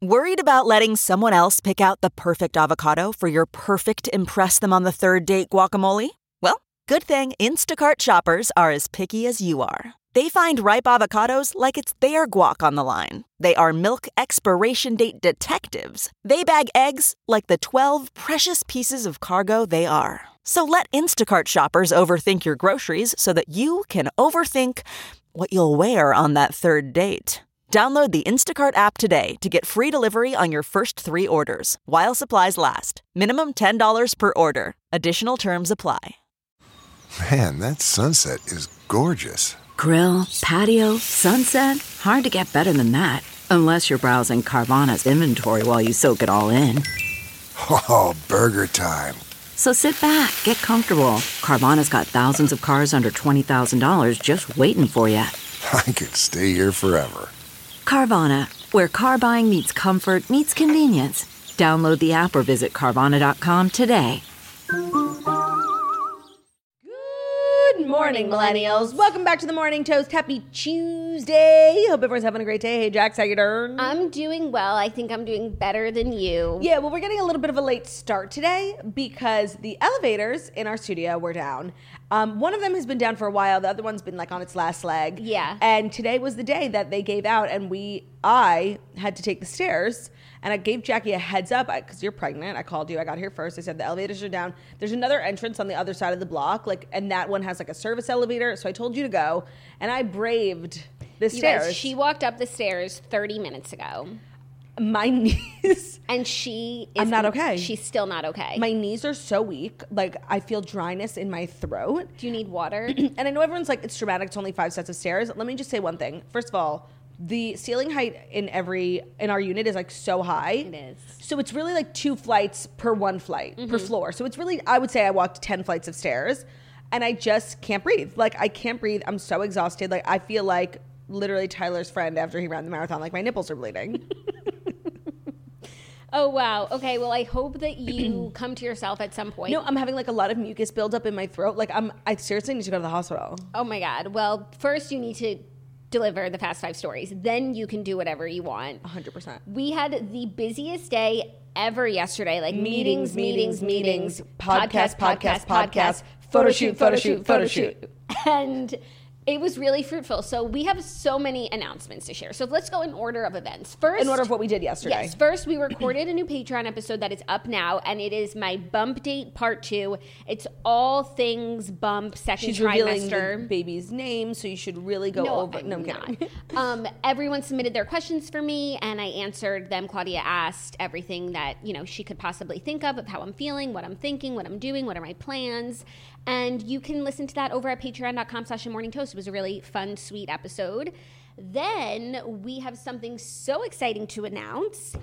Worried about letting someone else pick out the perfect avocado for your perfect impress them on the third date guacamole? Well, good thing Instacart shoppers are as picky as you are. They find ripe avocados like it's their guac on the line. They are milk expiration date detectives. They bag eggs like the 12 precious pieces of cargo they are. So let Instacart shoppers overthink your groceries so that you can overthink what you'll wear on that third date. Download the Instacart app today to get free delivery on your first 3 orders, while supplies last. Minimum $10 per order. Additional terms apply. Man, that sunset is gorgeous. Grill, patio, sunset. Hard to get better than that. Unless you're browsing Carvana's inventory while you soak it all in. Oh, burger time. So sit back, get comfortable. Carvana's got thousands of cars under $20,000 just waiting for you. I could stay here forever. Carvana, where car buying meets comfort meets convenience. Download the app or visit Carvana.com today. Good morning, millennials. Welcome back to the Morning Toast. Happy Tuesday. Hope everyone's having a great day. Hey, Jax, how you doing? I'm doing well. I think I'm doing better than you. Yeah, well, we're getting a little bit of a late start today because the elevators in our studio were down. One of them has been down for a while. The other one's been like on its last leg. Yeah. And today was the day that they gave out, and I had to take the stairs. And I gave Jackie a heads up because you're pregnant. I called you. I got here first. I said the elevators are down. There's another entrance on the other side of the block, and that one has like a service elevator. So I told you to go, and I braved the stairs. Guys, she walked up the stairs 30 minutes ago. My knees. And she is... I'm not okay. She's still not okay. My knees are so weak. Like, I feel dryness in my throat. Do you need water? And I know everyone's like, it's dramatic. It's only 5 sets of stairs. Let me just say one thing. First of all, the ceiling height in our unit is like so high. It is. So it's really like 2 flights per 1 flight per floor. So it's really, I would say I walked 10 flights of stairs and I just can't breathe. Like, I can't breathe. I'm so exhausted. Like, I feel like literally Tyler's friend after he ran the marathon. Like, my nipples are bleeding. Oh, wow. Okay, well, I hope that you come to yourself at some point. No, I'm having like a lot of mucus buildup in my throat. Like, I seriously need to go to the hospital. Oh, my God. Well, first you need to deliver the Fast 5 stories. Then you can do whatever you want. 100%. We had the busiest day ever yesterday. Like meetings, podcast, photo shoot. And it was really fruitful. So we have so many announcements to share. So let's go in order of events. First, in order of what we did yesterday. Yes. First, we recorded a new Patreon episode that is up now, and it is my bump date part 2. It's all things bump second She's trimester. revealing the baby's name, so you should really go over. No, I'm kidding. Everyone submitted their questions for me, and I answered them. Claudia asked everything that she could possibly think of how I'm feeling, what I'm thinking, what I'm doing, what are my plans. And you can listen to that over at patreon.com/morningtoast. It was a really fun, sweet episode. Then we have something so exciting to announce.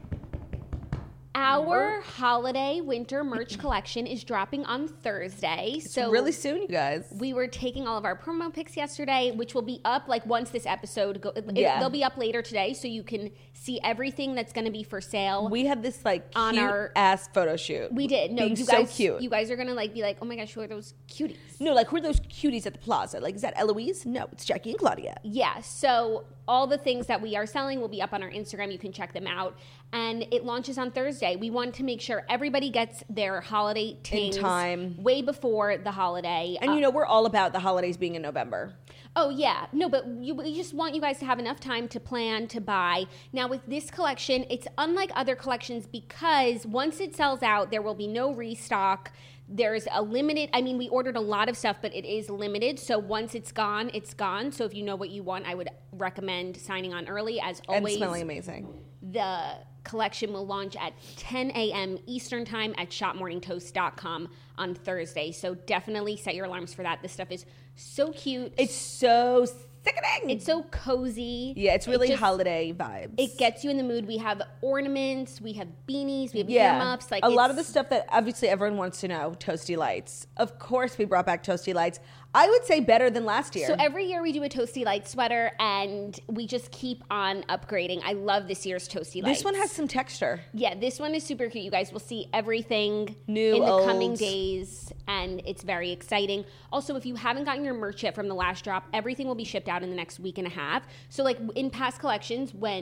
Our holiday winter merch collection is dropping on Thursday. It's really soon, you guys. We were taking all of our promo pics yesterday, which will be up like once this episode they'll be up later today, so you can see everything that's going to be for sale. We had this like on cute our ass photo shoot. We did. No, you guys, so cute. You guys are gonna be like, oh my gosh, who are those cuties? No, like who are those cuties at the plaza? Like, is that Eloise? No, it's Jackie and Claudia. Yeah. So all the things that we are selling will be up on our Instagram. You can check them out. And it launches on Thursday. We want to make sure everybody gets their holiday tings in time, way before the holiday. And we're all about the holidays being in November. Oh, yeah. No, but we just want you guys to have enough time to plan, to buy. Now, with this collection, it's unlike other collections because once it sells out, there will be no restock. There's a limited, we ordered a lot of stuff, but it is limited. So once it's gone, it's gone. So if you know what you want, I would recommend signing on early. As always, and smelling amazing. The collection will launch at 10 a.m. Eastern time at shopmorningtoast.com on Thursday. So definitely set your alarms for that. This stuff is so cute. It's so sickening. It's so cozy. Yeah, it's really holiday vibes. It gets you in the mood. We have ornaments, we have beanies, we have earmuffs. Like a lot of the stuff that obviously everyone wants to know. Toasty Lights. Of course, we brought back Toasty Lights. I would say better than last year. So every year we do a Toasty Light sweater, and we just keep on upgrading. I love this year's Toasty Lights. This one has some texture. Yeah, this one is super cute. You guys will see everything new in the old. coming days, and it's very exciting. Also, if you haven't gotten your merch yet from the last drop, everything will be shipped out in the next week and a half. So like in past collections, when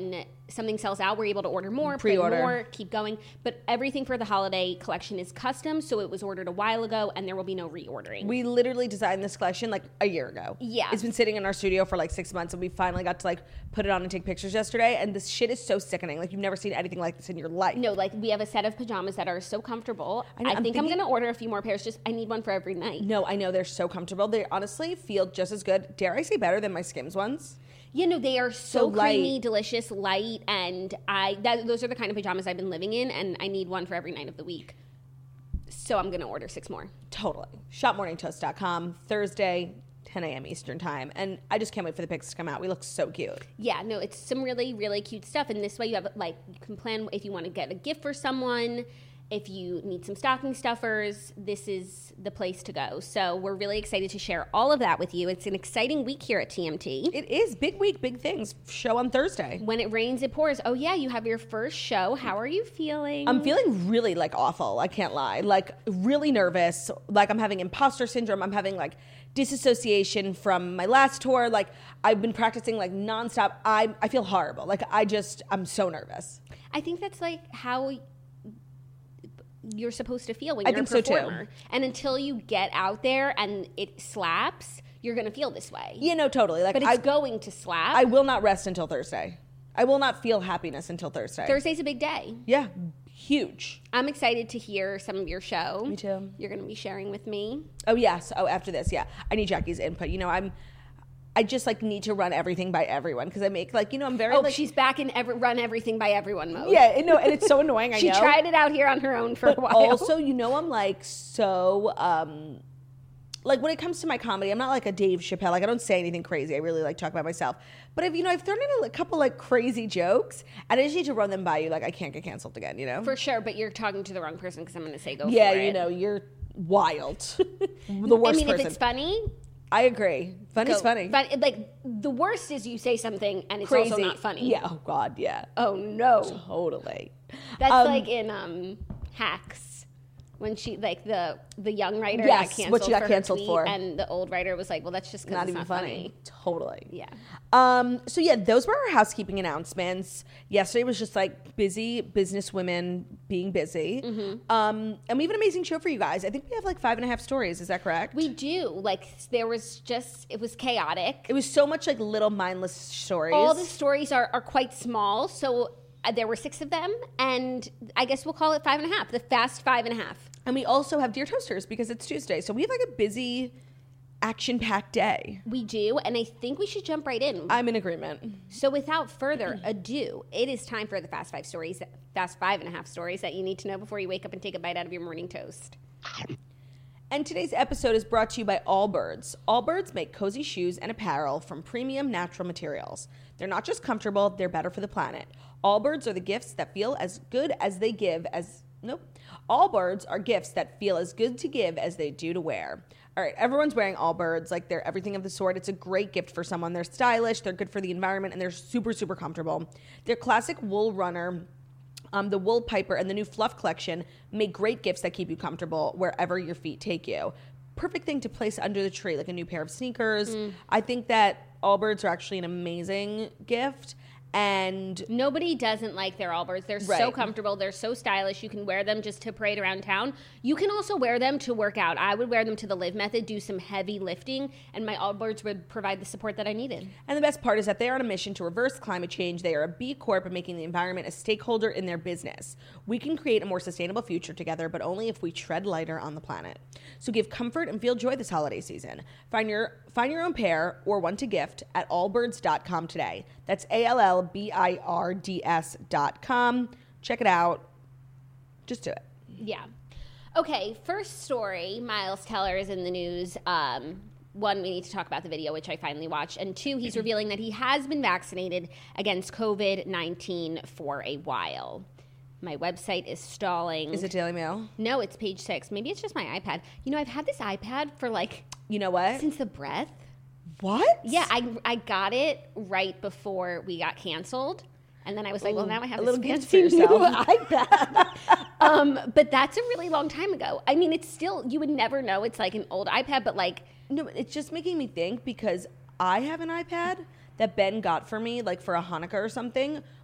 something sells out, we're able to order more, Pre-order. play more, keep going. But everything for the holiday collection is custom, so it was ordered a while ago, and there will be no reordering. We literally designed this collection like a year ago. Yeah. It's been sitting in our studio for like 6 months, and we finally got to like put it on and take pictures yesterday. And this shit is so sickening. Like, you've never seen anything like this in your life. No, like, we have a set of pajamas that are so comfortable. I know, I I'm think I'm thinking- going to order a few more pairs. Just, I need one for every night. No, I know they're so comfortable. They honestly feel just as good, dare I say better than my Skims ones. You know, they are So so light. creamy, delicious, light, and those are the kind of pajamas I've been living in, and I need one for every night of the week. So I'm going to order 6 more. Totally. Shopmorningtoast.com, Thursday, 10 a.m. Eastern time. And I just can't wait for the pics to come out. We look so cute. Yeah, no, it's some really, really cute stuff. And this way you have, like, you can plan if you want to get a gift for someone, if you need some stocking stuffers, this is the place to go. So we're really excited to share all of that with you. It's an exciting week here at TMT. It is. Big week, big things. Show on Thursday. When it rains, it pours. Oh, yeah, you have your first show. How are you feeling? I'm feeling really like awful. I can't lie. Like really nervous. Like I'm having imposter syndrome. I'm having like disassociation from my last tour. Like I've been practicing like nonstop. I feel horrible. Like I'm so nervous. I think that's like how you're supposed to feel when I you're think a so, too. performer. And until you get out there and it slaps, you're going to feel this way. Yeah, no, totally. Like But it's going to slap. I will not rest until Thursday. I will not feel happiness until Thursday. Thursday's a big day. Yeah, huge. I'm excited to hear some of your show. Me too. You're going to be sharing with me. Oh yes. Oh, after this, yeah. I need Jackie's input. You know, I just like need to run everything by everyone because I make like, you know, I'm very Oh, like she's back in run everything by everyone mode. yeah, no, and it's so annoying. I She know. tried it out here on her own for a while. Also, you know, I'm like so like when it comes to my comedy, I'm not like a Dave Chappelle. Like I don't say anything crazy. I really like talk about myself. But I've thrown in a couple like crazy jokes, and I just need to run them by you. Like I can't get canceled again. You know. For sure, but you're talking to the wrong person because I'm going to say go yeah, for it. you know, you're wild. The worst I mean, person. if it's funny, I agree. Funny's go. funny. But like the worst is you say something and it's Crazy. also not funny. Yeah. Oh God. Yeah. Oh no. Totally. That's like in Hacks when she like the young writer Yes, got canceled what she got for canceled her tweet, for. and the old writer was like, well, that's just because Not it's even not funny. Totally. Yeah. So yeah, those were our housekeeping announcements. Yesterday was just like busy business women being busy. Mm-hmm. And we have an amazing show for you guys. I think we have like 5.5 stories. Is that correct? We do. Like it was chaotic. It was so much like little mindless stories. All the stories are quite small, so there were 6 of them, and I guess we'll call it 5.5, the fast 5.5. And we also have Dear Toasters because it's Tuesday. So we have like a busy, action-packed day. We do, and I think we should jump right in. I'm in agreement. So without further ado, it is time for the fast 5.5 stories that you need to know before you wake up and take a bite out of your morning toast. And today's episode is brought to you by Allbirds. Allbirds make cozy shoes and apparel from premium natural materials. They're not just comfortable, they're better for the planet. Allbirds are the gifts that feel as good as they give as... Nope. Allbirds are gifts that feel as good to give as they do to wear. All right, everyone's wearing Allbirds, like they're everything of the sort. It's a great gift for someone. They're stylish, they're good for the environment, and they're super, super comfortable. Their classic wool runner, the Wool Piper, and the new Fluff collection make great gifts that keep you comfortable wherever your feet take you. Perfect thing to place under the tree, like a new pair of sneakers. I think that Allbirds are actually an amazing gift. And nobody doesn't like their Allbirds. They're so Right. comfortable. They're so stylish. You can wear them just to parade around town. You can also wear them to work out. I would wear them to the Live Method, do some heavy lifting, and my Allbirds would provide the support that I needed. And the best part is that they are on a mission to reverse climate change. They are a B Corp and making the environment a stakeholder in their business. We can create a more sustainable future together, but only if we tread lighter on the planet. So give comfort and feel joy this holiday season. Find your own pair or one to gift at allbirds.com today. That's ALLBIRDS.com. Check it out. Just do it. Yeah. Okay, first story, Miles Teller is in the news. One, we need to talk about the video, which I finally watched. And 2, he's revealing that he has been vaccinated against COVID-19 for a while. My website is stalling. Is it Daily Mail? No, it's page 6. Maybe it's just my iPad. You know, I've had this iPad for like You know what? since the breath. What? Yeah, I got it right before we got canceled. And then I was like, well, now I have a this little gift fancy for yourself. new iPad. But that's a really long time ago. I mean, it's still, you would never know it's like an old iPad, but like, No, it's just making me think because I have an iPad that Ben got for me, like for a Hanukkah or something,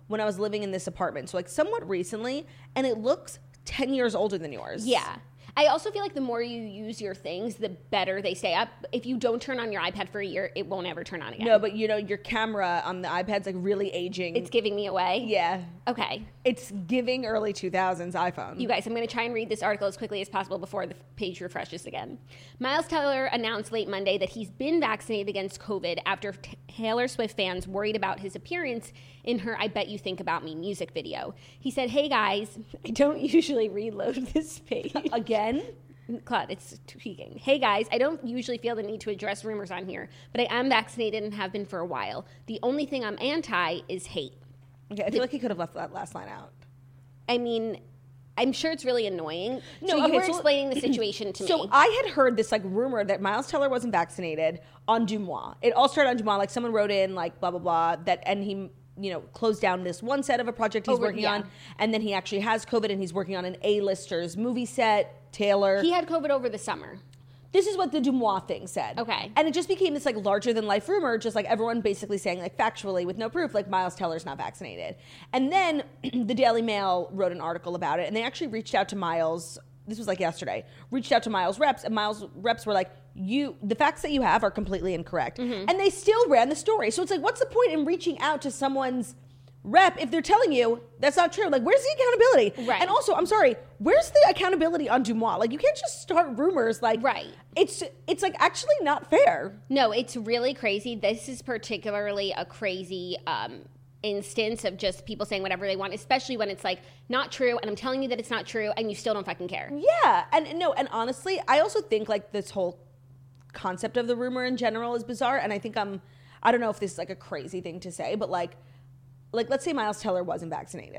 when I was living in this apartment. So like somewhat recently, and it looks 10 years older than yours. Yeah. I also feel like the more you use your things, the better they stay up. If you don't turn on your iPad for a year, it won't ever turn on again. No, but you know, your camera on the iPad's like really aging. It's giving me away? Yeah. Okay. It's giving early 2000s iPhone. You guys, I'm going to try and read this article as quickly as possible before the page refreshes again. Miles Teller announced late Monday that he's been vaccinated against COVID after Taylor Swift fans worried about his appearance in her I Bet You Think About Me music video. He said, "Hey guys, I don't usually reload this page." Again? Claude, it's tweaking. "Hey guys, I don't usually feel the need to address rumors on here, but I am vaccinated and have been for a while. The only thing I'm anti is hate." Okay, I feel like he could have left that last line out. I mean, I'm sure it's really annoying. No, So okay, you were so- explaining the situation to me. So I had heard this like rumor that Miles Teller wasn't vaccinated on Dumois. It all started on Dumois. Like someone wrote in like blah blah blah that, and he closed down this one set of a project he's working on, and then he actually has COVID and he's working on an A-listers movie set. Taylor. He had COVID over the summer. This is what the Dumois thing said. Okay. And it just became this like larger than life rumor, just like everyone basically saying like factually with no proof, like Miles Teller's not vaccinated. And then the Daily Mail wrote an article about it, and they actually reached out to Miles. This was like yesterday. Reached out to Miles reps, and Miles reps were like, the facts that you have are completely incorrect. And they still ran the story. So it's like, what's the point in reaching out to someone's rep if they're telling you that's not true? Like, where's the accountability? Right. And also, I'm sorry, where's the accountability on Dumois? Like, you can't just start rumors. Like, Right. It's like actually not fair. No, it's really crazy. This is particularly a crazy instance of just people saying whatever they want, especially when it's like not true, and I'm telling you that it's not true, and you still don't fucking care. Yeah, and honestly, I also think like this whole concept of the rumor in general is bizarre, and I think I don't know if this is like a crazy thing to say, but like let's say Miles Teller wasn't vaccinated,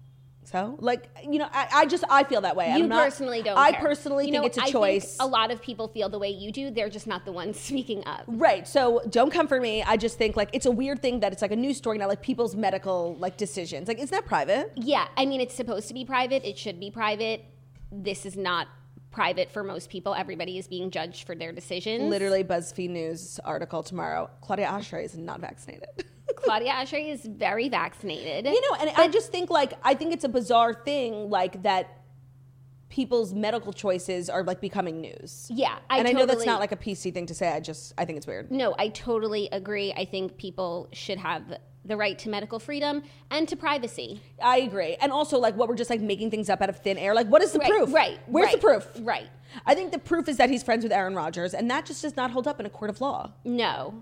I feel that way. You personally don't I care. personally think it's a I choice. think a lot of people feel the way you do. They're just not the ones speaking up. Right. So don't come for me. I just think like it's a weird thing that it's like a news story, not like people's medical like decisions. Like, isn't that private? Yeah, I mean, it's supposed to be private. It should be private. This is not private for most people. Everybody is being judged for their decisions. Literally, BuzzFeed News article tomorrow. Claudia Oshry is not vaccinated. Claudia Oshry is very vaccinated. And I just think I think it's a bizarre thing like that people's medical choices are like becoming news. Yeah. I know that's not like a PC thing to say. I think it's weird. No, I totally agree. I think people should have the right to medical freedom and to privacy. I agree. And also like what we're just like making things up out of thin air. Like what is the proof? Right. Where's the proof? Right. I think the proof is that he's friends with Aaron Rodgers, and that just does not hold up in a court of law. No.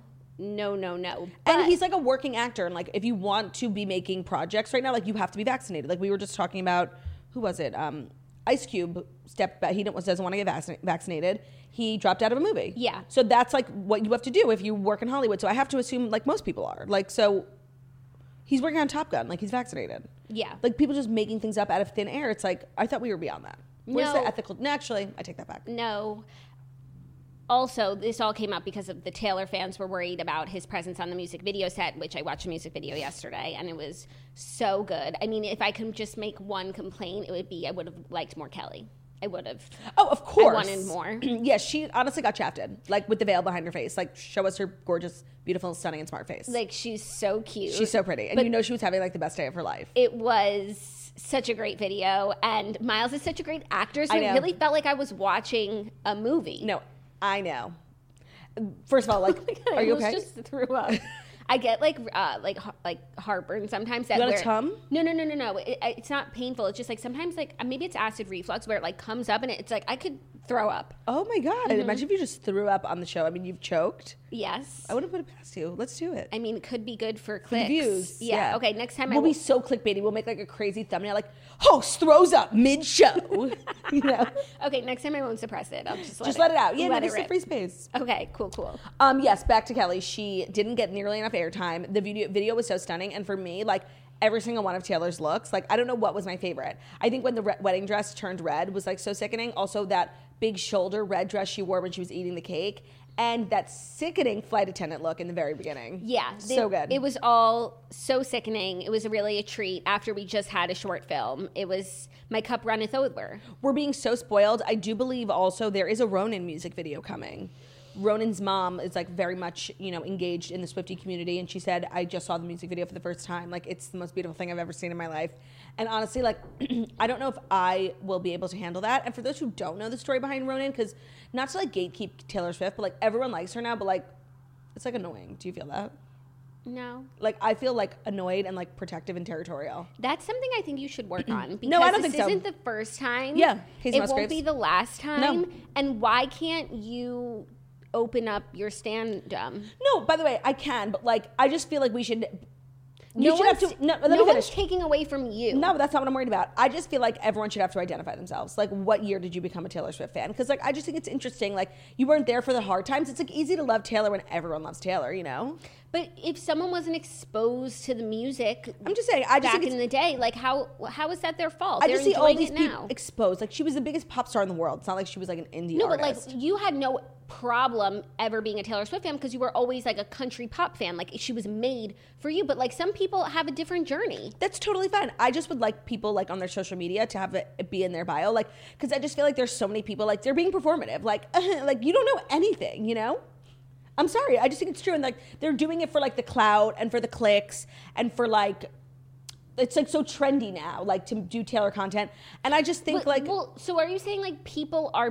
And But he's like a working actor, and like if you want to be making projects right now, like you have to be vaccinated. Like we were just talking about, who was it? Ice Cube stepped back. He doesn't want to get vaccinated. He dropped out of a movie. Yeah. So that's like what you have to do if you work in Hollywood. So I have to assume like most people are. Like so, he's working on Top Gun. Like he's vaccinated. Yeah. Like people just making things up out of thin air. It's like I thought we were beyond that. Where's No. the ethical? No, actually, I take that back. No. Also, this all came up because of the Taylor fans were worried about his presence on the music video set, which I watched a music video yesterday, and it was so good. I mean, if I could just make one complaint, it would be I would have liked more Kelly. I would have. Oh, of course. I wanted more. Yeah, she honestly got shafted, like with the veil behind her face. Like, show us her gorgeous, beautiful, stunning, and smart face. Like, she's so cute. She's so pretty. And But you know she was having like the best day of her life. it was such a great video, and Miles is such a great actor, so I it know. really felt like I was watching a movie. No, I know. First of all, like, I are you almost okay? just threw up. I get like heartburn sometimes. That You got a where- tum? No. It's not painful. It's just like sometimes like maybe it's acid reflux where it like comes up and it's like I could throw up. Oh my God. Imagine if you just threw up on the show. I mean, you've choked. Yes. I wouldn't put it past you. Let's do it. I mean, it could be good for For clicks. the views. Yeah. Okay. Next time we'll be so clickbaity. We'll make like a crazy thumbnail like, host throws up mid-show. You know? Okay. Next time I won't suppress it. I'll just Let it out. Yeah, let no, it this is a rip. free space. Okay. Cool. Yes, back to Kelly. She didn't get nearly enough airtime. The video was so stunning, and for me, like every single one of Taylor's looks, like I don't know what was my favorite. I think when the wedding dress turned red was like so sickening. Also, that big shoulder red dress she wore when she was eating the cake, and that sickening flight attendant look in the very beginning. Yeah. So good. It was all so sickening. It was really a treat after we just had a short film. It was My Cup Runneth Over. We're being so spoiled. I do believe also there is a Ronin music video coming. Ronan's mom is like very much, you know, engaged in the Swiftie community. And she said, I just saw the music video for the first time. Like, it's the most beautiful thing I've ever seen in my life. And honestly, like, I don't know if I will be able to handle that. And for those who don't know the story behind Ronan, because not to like gatekeep Taylor Swift, but like everyone likes her now, but like, it's like annoying. Do you feel that? No. Like, I feel like annoyed and like protective and territorial. That's something I think you should work on. Because No, I don't think so. This isn't the first time. Yeah, Casey it Musgraves. won't be the last time. No. And why can't you open up your stand-up? No, by the way, I can, but like, I just feel like we should. No let me one's finish. taking away from you. No, but that's not what I'm worried about. I just feel like everyone should have to identify themselves. Like, what year did you become a Taylor Swift fan? Because, like, I just think it's interesting. Like, you weren't there for the hard times. It's, like, easy to love Taylor when everyone loves Taylor, you know? But if someone wasn't exposed to the music, I'm just saying, I just back think in the day, like, how is that their fault? I They're just see all enjoying these it people now. exposed. Like, she was the biggest pop star in the world. It's not like she was, like, an indie No, artist. but like you had no problem ever being a Taylor Swift fan because you were always like a country pop fan. Like she was made for you. But like some people have a different journey. That's totally fine. I just would like people like on their social media to have it be in their bio, like, because I just feel like there's so many people like they're being performative, like like you don't know anything, you know. I'm sorry, I just think it's true, and like they're doing it for like the clout and for the clicks and for like. It's like so trendy now, like to do Taylor content, and I just think so are you saying like people are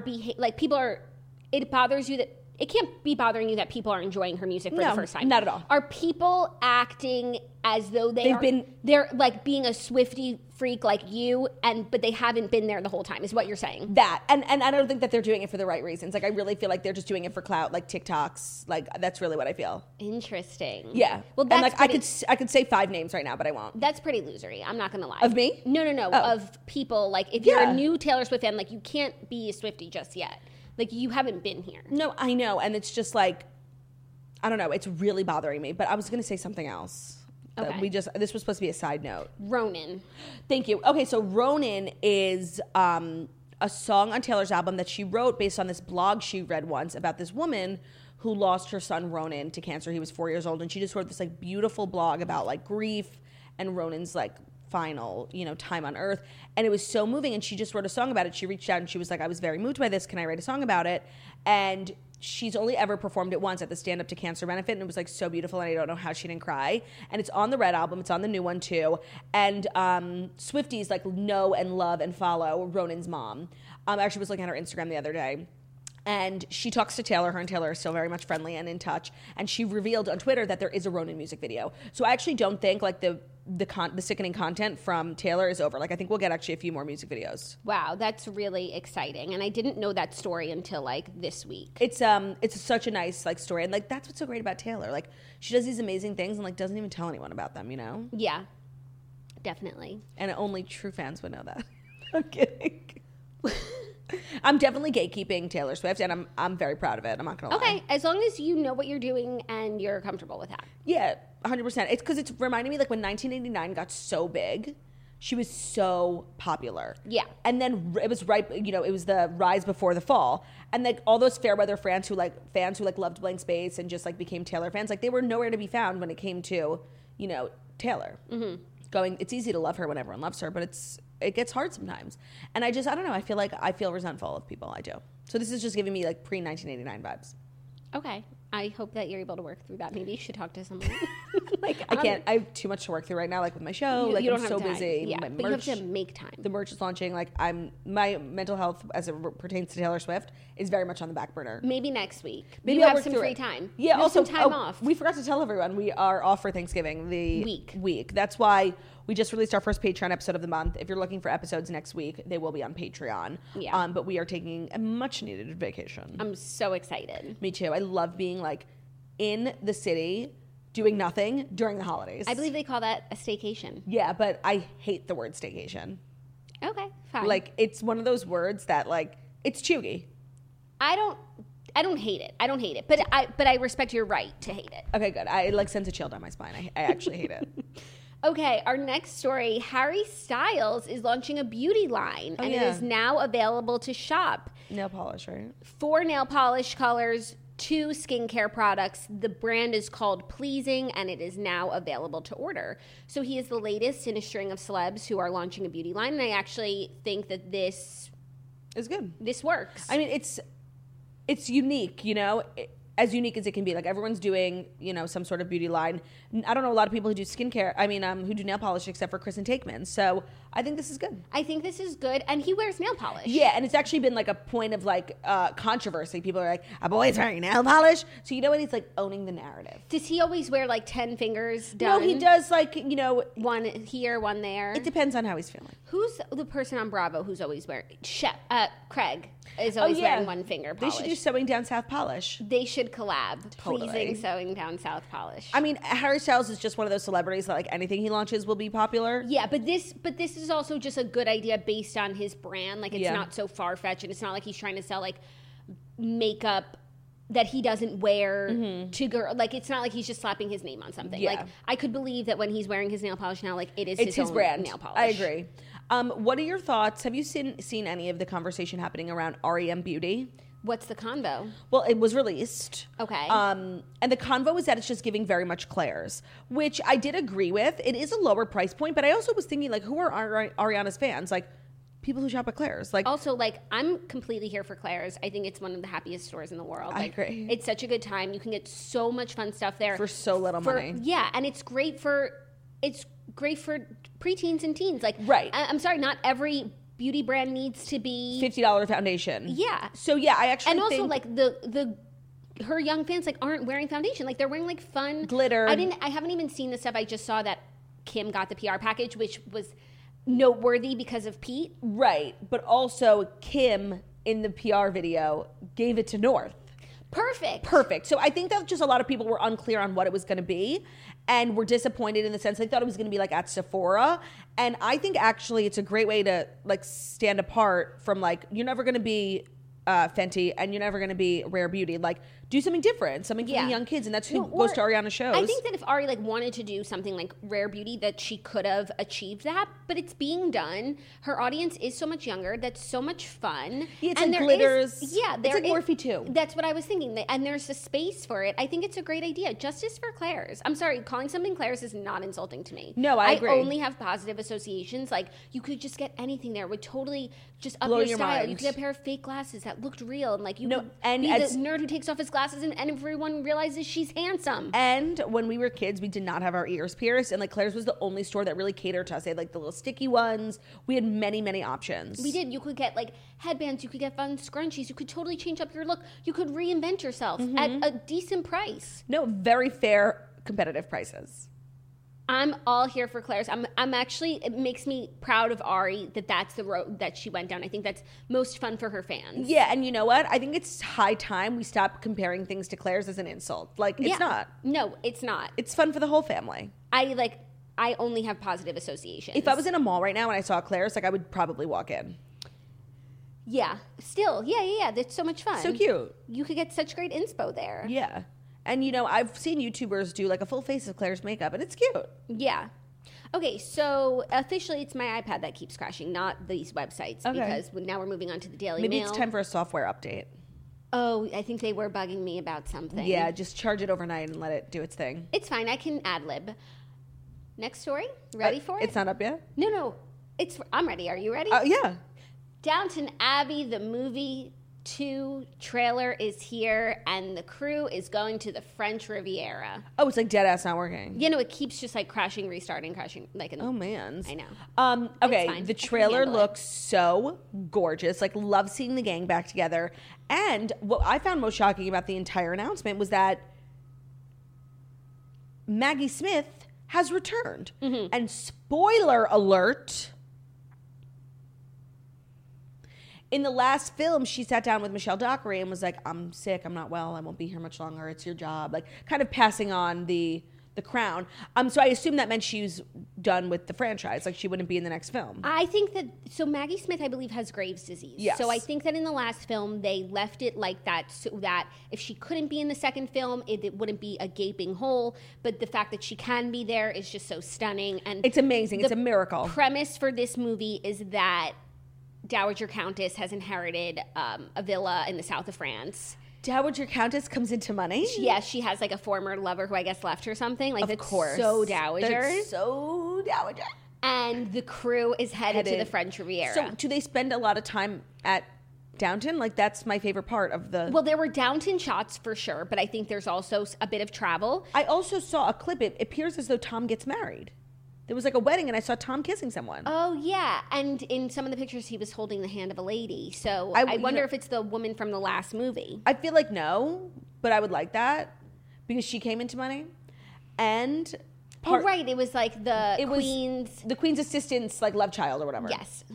it bothers you that it can't be bothering you that people are enjoying her music for the first time? Not at all. Are people acting as though they're like being a Swiftie freak like you, but they haven't been there the whole time? Is what you're saying? That and I don't think that they're doing it for the right reasons. Like I really feel like they're just doing it for clout, like TikToks. Like that's really what I feel. Interesting. Yeah. Well, that's and like I could say 5 names right now, but I won't. That's pretty losery. I'm not gonna lie. Of me? No. Oh. Of people. Like if you're Yeah. a new Taylor Swift fan, like you can't be a Swiftie just yet. Like you haven't been here. No, I know, and it's just like I don't know. It's really bothering me. But I was gonna say something else. Okay. This was supposed to be a side note. Ronan. Thank you. Okay, so Ronan is a song on Taylor's album that she wrote based on this blog she read once about this woman who lost her son Ronan to cancer. He was 4 years old, and she just wrote this like beautiful blog about like grief and Ronan's like final, you know, time on earth. And it was so moving, and she just wrote a song about it. She reached out and she was like, I was very moved by this. Can I write a song about it? And she's only ever performed it once at the Stand Up to Cancer benefit, and it was like so beautiful, and I don't know how she didn't cry. And it's on the Red album, it's on the new one too. And Swifties like know and love and follow Ronan's mom. I actually was looking at her Instagram the other day, and she talks to Taylor. Her and Taylor are still very much friendly and in touch. And she revealed on Twitter that there is a Ronan music video. So I actually don't think like the sickening content from Taylor is over. Like I think we'll get actually a few more music videos. Wow, that's really exciting. And I didn't know that story until like this week. It's such a nice like story, and like that's what's so great about Taylor. Like she does these amazing things and like doesn't even tell anyone about them, you know? Yeah, definitely. And only true fans would know that. I'm kidding. I'm definitely gatekeeping Taylor Swift, and I'm very proud of it. I'm not gonna lie. Okay, as long as you know what you're doing and you're comfortable with that. Yeah, 100%. It's because it's reminding me like when 1989 got so big, she was so popular. Yeah. And then it was right, you know, it was the rise before the fall, and like all those Fairweather fans who loved Blank Space and just like became Taylor fans, like they were nowhere to be found when it came to, you know, Taylor. Mm-hmm. It's easy to love her when everyone loves her, but it gets hard sometimes. And I don't know, I feel resentful of people. I do. So this is just giving me like pre-1989 vibes. Okay. I hope that you're able to work through that. Maybe you should talk to someone. I can't. I have too much to work through right now, like with my show. You don't I'm have so time. busy. Yeah, My but merch, you have to make time. The merch is launching. Like my mental health as it pertains to Taylor Swift is very much on the back burner. Maybe next week. Maybe you I'll have work some through free it. time. Yeah. You Also, have some time off. We forgot to tell everyone we are off for Thanksgiving week. That's why we just released our first Patreon episode of the month. If you're looking for episodes next week, they will be on Patreon. Yeah. But we are taking a much needed vacation. I'm so excited. Me too. I love being like in the city doing nothing during the holidays. I believe they call that a staycation. Yeah, but I hate the word staycation. Okay, fine. Like it's one of those words that like it's chuggy. I don't hate it. But I respect your right to hate it. Okay, good. It like sends a chill down my spine. I actually hate it. Okay, our next story, Harry Styles is launching a beauty line, and it is now available to shop. Nail polish, right? 4 nail polish colors, 2 skincare products. The brand is called Pleasing, and it is now available to order. So he is the latest in a string of celebs who are launching a beauty line, and I actually think that this It's good. works. I mean, it's it's unique, you know, as unique as it can be. Like everyone's doing, you know, some sort of beauty line. I don't know a lot of people who do skincare. I mean, who do nail polish except for Kristen Takeman. So I think this is good. I think this is good. And he wears nail polish. Yeah, and it's actually been like a point of like controversy. People are like, a boy's wearing nail polish. So you know what? He's like owning the narrative. Does he always wear like 10 fingers done? No, he does like, you know. One here, one there. It depends on how he's feeling. Who's the person on Bravo who's always wearing? Craig is always wearing one finger polish. They should do Sewing Down South polish. They should collab. Totally. Pleasing Sewing Down South polish. I mean, Harry Styles is just one of those celebrities that like anything he launches will be popular. Yeah, but this is also just a good idea based on his brand. Like it's not so far fetched, and it's not like he's trying to sell like makeup that he doesn't wear to girl. Like it's not like he's just slapping his name on something. Yeah. Like I could believe that when he's wearing his nail polish now, like it's his own brand nail polish. I agree. What are your thoughts? Have you seen any of the conversation happening around REM Beauty? What's the convo? Well, it was released. Okay. And the convo is that it's just giving very much Claire's, which I did agree with. It is a lower price point, but I also was thinking, like, who are Ariana's fans? Like, people who shop at Claire's. Like, also, like, I'm completely here for Claire's. I think it's one of the happiest stores in the world. I Like, agree. It's such a good time. You can get so much fun stuff there for so little money. Yeah, and it's great for preteens and teens. Like, right. I'm sorry, not every beauty brand needs to be $50 foundation. Yeah. So yeah, I actually and also think like her young fans like aren't wearing foundation. Like they're wearing like fun glitter. I haven't even seen the stuff. I just saw that Kim got the PR package, which was noteworthy because of Pete. Right. But also Kim in the PR video gave it to North. Perfect. So I think that just a lot of people were unclear on what it was going to be and were disappointed in the sense they thought it was going to be like at Sephora. And I think actually it's a great way to like stand apart from like, you're never going to be Fenty and you're never going to be Rare Beauty. Like do something different, something for the young kids. And that's who goes to Ariana's shows. I think that if Ari like wanted to do something like Rare Beauty, that she could have achieved that, but it's being done. Her audience is so much younger. That's so much fun. Yeah, it's like glitters. It's like Morphe too. That's what I was thinking. And there's a space for it. I think it's a great idea. Justice for Claire's. I'm sorry, calling something Claire's is not insulting to me. No, I agree. I only have positive associations. Like you could just get anything there. It would totally just up blow your style. mind. You could get a pair of fake glasses that looked real, and like you could and be the nerd who takes off his glasses and everyone realizes she's handsome. And when we were kids, we did not have our ears pierced, and like Claire's was the only store that really catered to us. They had like the little sticky ones. We had many options. We did. You could get like headbands. You could get fun scrunchies. You could totally change up your look. You could reinvent yourself at a decent price. No, very fair, competitive prices. I'm all here for Claire's. I'm actually, it makes me proud of Ari that that's the road that she went down. I think that's most fun for her fans. Yeah, and you know what? I think it's high time we stop comparing things to Claire's as an insult. Like, it's not. No, it's not. It's fun for the whole family. I only have positive associations. If I was in a mall right now and I saw Claire's, like, I would probably walk in. Yeah. Still, yeah. That's so much fun. So cute. You could get such great inspo there. Yeah. And, you know, I've seen YouTubers do, like, a full face of Claire's makeup, and it's cute. Yeah. Okay, so officially it's my iPad that keeps crashing, not these websites, because now we're moving on to the Daily Mail. Maybe it's time for a software update. Oh, I think they were bugging me about something. Yeah, just charge it overnight and let it do its thing. It's fine. I can ad-lib. Next story? Ready for it? It's not up yet? No. I'm ready. Are you ready? Yeah. Downton Abbey, the movie 2 trailer is here, and the crew is going to the French Riviera. Oh, it's like dead ass not working. You know, it keeps just like crashing, restarting, crashing. Like, oh man, I know. Okay, the trailer looks so gorgeous. Like, love seeing the gang back together. And what I found most shocking about the entire announcement was that Maggie Smith has returned. Mm-hmm. And spoiler alert. In the last film, she sat down with Michelle Dockery and was like, I'm sick, I'm not well, I won't be here much longer, it's your job. Like, kind of passing on the crown. So I assume that meant she was done with the franchise. Like, she wouldn't be in the next film. I think that, so Maggie Smith, I believe, has Graves' disease. Yes. So I think that in the last film, they left it like that so that if she couldn't be in the second film, it wouldn't be a gaping hole. But the fact that she can be there is just so stunning. And it's amazing. It's a miracle. The premise for this movie is that Dowager Countess has inherited a villa in the south of France. Dowager Countess comes into money? Yes, she has like a former lover who I guess left her something. Like, of course. So Dowager. That's so Dowager. And the crew is headed to the French Riviera. So do they spend a lot of time at Downton, like that's my favorite part of the. Well, there were Downton shots for sure, but I think there's also a bit of travel. I also saw a clip. It appears as though Tom gets married. There was like a wedding, and I saw Tom kissing someone. Oh yeah, and in some of the pictures, he was holding the hand of a lady. So I wonder if it's the woman from the last movie. I feel like no, but I would like that because she came into money, and. Right, it was like the Queen's assistant's like love child or whatever. Yes.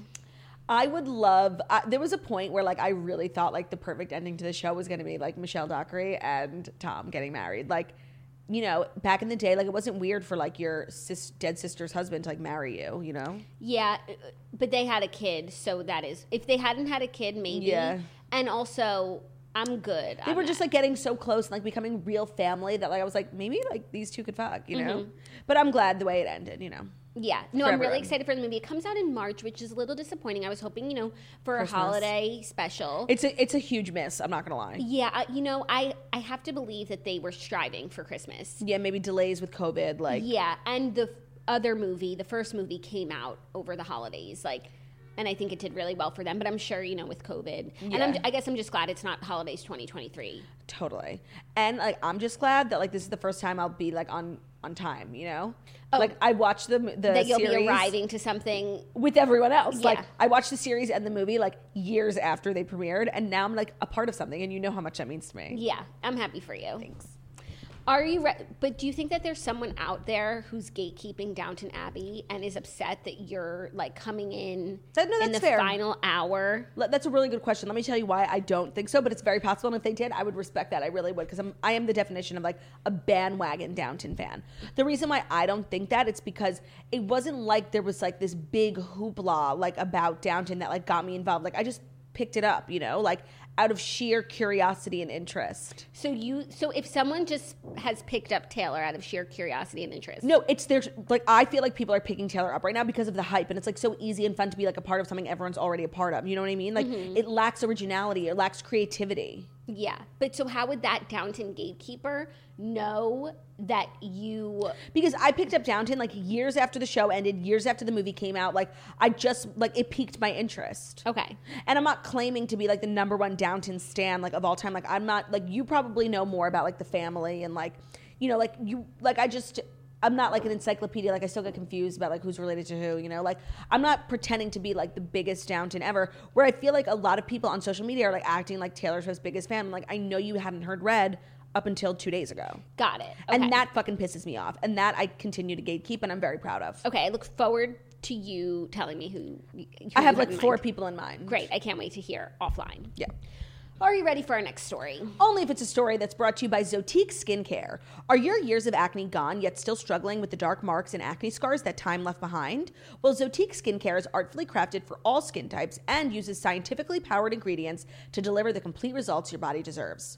I would love. There was a point where like I really thought like the perfect ending to the show was going to be like Michelle Dockery and Tom getting married. Like, you know, back in the day, like it wasn't weird for like your dead sister's husband to like marry you. You know. Yeah, but they had a kid, so that is if they hadn't had a kid, maybe. Yeah. And also, I'm good. They were just like getting so close and like becoming real family that like I was like maybe like these two could fuck, you know. But I'm glad the way it ended, you know. Yeah. No, I'm really excited for the movie. It comes out in March, which is a little disappointing. I was hoping, you know, for Christmas. A holiday special. It's a huge miss. I'm not going to lie. Yeah. You know, I have to believe that they were striving for Christmas. Yeah, maybe delays with COVID. Like. Yeah. And the other movie, the first movie came out over the holidays. Like, and I think it did really well for them. But I'm sure, you know, with COVID. Yeah. And I guess I'm just glad it's not holidays 2023. Totally. And like, I'm just glad that like this is the first time I'll be like on time, you know? Oh, like I watched the that you'll series be arriving to something with everyone else. Yeah. Like I watched the series and the movie like years after they premiered, and now I'm like a part of something, and you know how much that means to me. Yeah, I'm happy for you. Thanks. Are you? But do you think that there's someone out there who's gatekeeping Downton Abbey and is upset that you're like coming in in the final hour? That's a really good question. Let me tell you why I don't think so, but it's very possible. And if they did, I would respect that. I really would, because I am the definition of like a bandwagon Downton fan. The reason why I don't think that, it's because it wasn't like there was like this big hoopla like about Downton that like got me involved. Like I just picked it up, you know, like out of sheer curiosity and interest. So if someone just has picked up Taylor out of sheer curiosity and interest. No, it's there's like I feel like people are picking Taylor up right now because of the hype, and it's like so easy and fun to be like a part of something everyone's already a part of. You know what I mean? Like it lacks originality, it lacks creativity. Yeah. But so how would that Downton gatekeeper know that you... Because I picked up Downton like years after the show ended, years after the movie came out. Like I just like it piqued my interest. Okay. And I'm not claiming to be like the number one Downton stan like of all time. Like I'm not like, you probably know more about like the family and like, you know, like you like I'm not like an encyclopedia. Like I still get confused about like who's related to who, you know, like I'm not pretending to be like the biggest Downton ever, where I feel like a lot of people on social media are like acting like Taylor Swift's biggest fan. I'm like, I know you hadn't heard Red up until 2 days ago. Got it. Okay. And that fucking pisses me off. And that I continue to gatekeep, and I'm very proud of. Okay. I look forward to you telling me who I have like 4 people in mind. Great. I can't wait to hear offline. Yeah. Are you ready for our next story? Only if it's a story that's brought to you by Zotique Skincare. Are your years of acne gone, yet still struggling with the dark marks and acne scars that time left behind? Well, Zotique Skincare is artfully crafted for all skin types and uses scientifically powered ingredients to deliver the complete results your body deserves.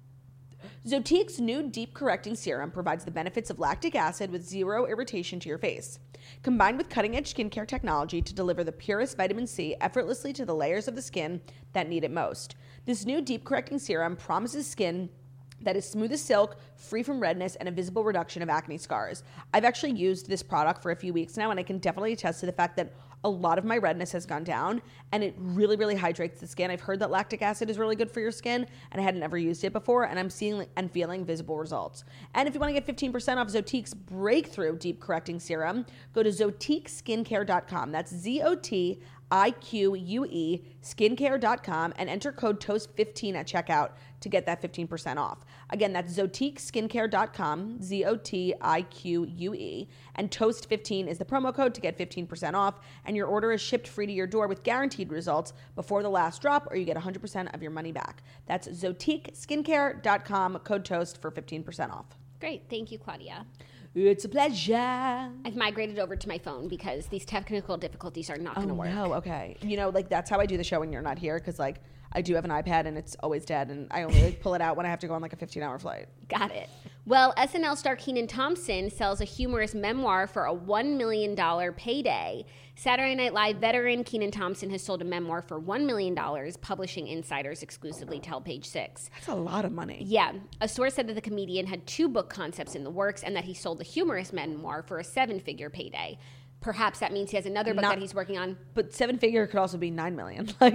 Zotique's new deep correcting serum provides the benefits of lactic acid with zero irritation to your face. Combined with cutting-edge skincare technology to deliver the purest vitamin C effortlessly to the layers of the skin that need it most. This new deep correcting serum promises skin that is smooth as silk, free from redness, and a visible reduction of acne scars. I've actually used this product for a few weeks now, and I can definitely attest to the fact that a lot of my redness has gone down, and it really, really hydrates the skin. I've heard that lactic acid is really good for your skin, and I hadn't ever used it before, and I'm seeing and feeling visible results. And if you want to get 15% off Zotique's breakthrough deep correcting serum, go to ZotiqueSkincare.com. That's ZOTIQUE skincare.com and enter code TOAST15 at checkout to get that 15% off. Again, that's ZotiqueSkincare.com, ZOTIQUE, and TOAST15 is the promo code to get 15% off, and your order is shipped free to your door with guaranteed results before the last drop, or you get 100% of your money back. That's ZotiqueSkincare.com, code TOAST for 15% off. Great. Thank you, Claudia. It's a pleasure. I've migrated over to my phone because these technical difficulties are not going to work. No, okay. You know, like that's how I do the show when you're not here, because like I do have an iPad and it's always dead, and I only like pull it out when I have to go on like a 15-hour flight. Got it. Well, SNL star Kenan Thompson sells a humorous memoir for a $1 million payday. Saturday Night Live veteran Kenan Thompson has sold a memoir for $1 million, publishing insiders exclusively tell Page Six. That's a lot of money. Yeah. A source said that the comedian had 2 book concepts in the works and that he sold the humorous memoir for a 7-figure payday. Perhaps that means he has another book that he's working on. But 7-figure could also be $9 million. Like,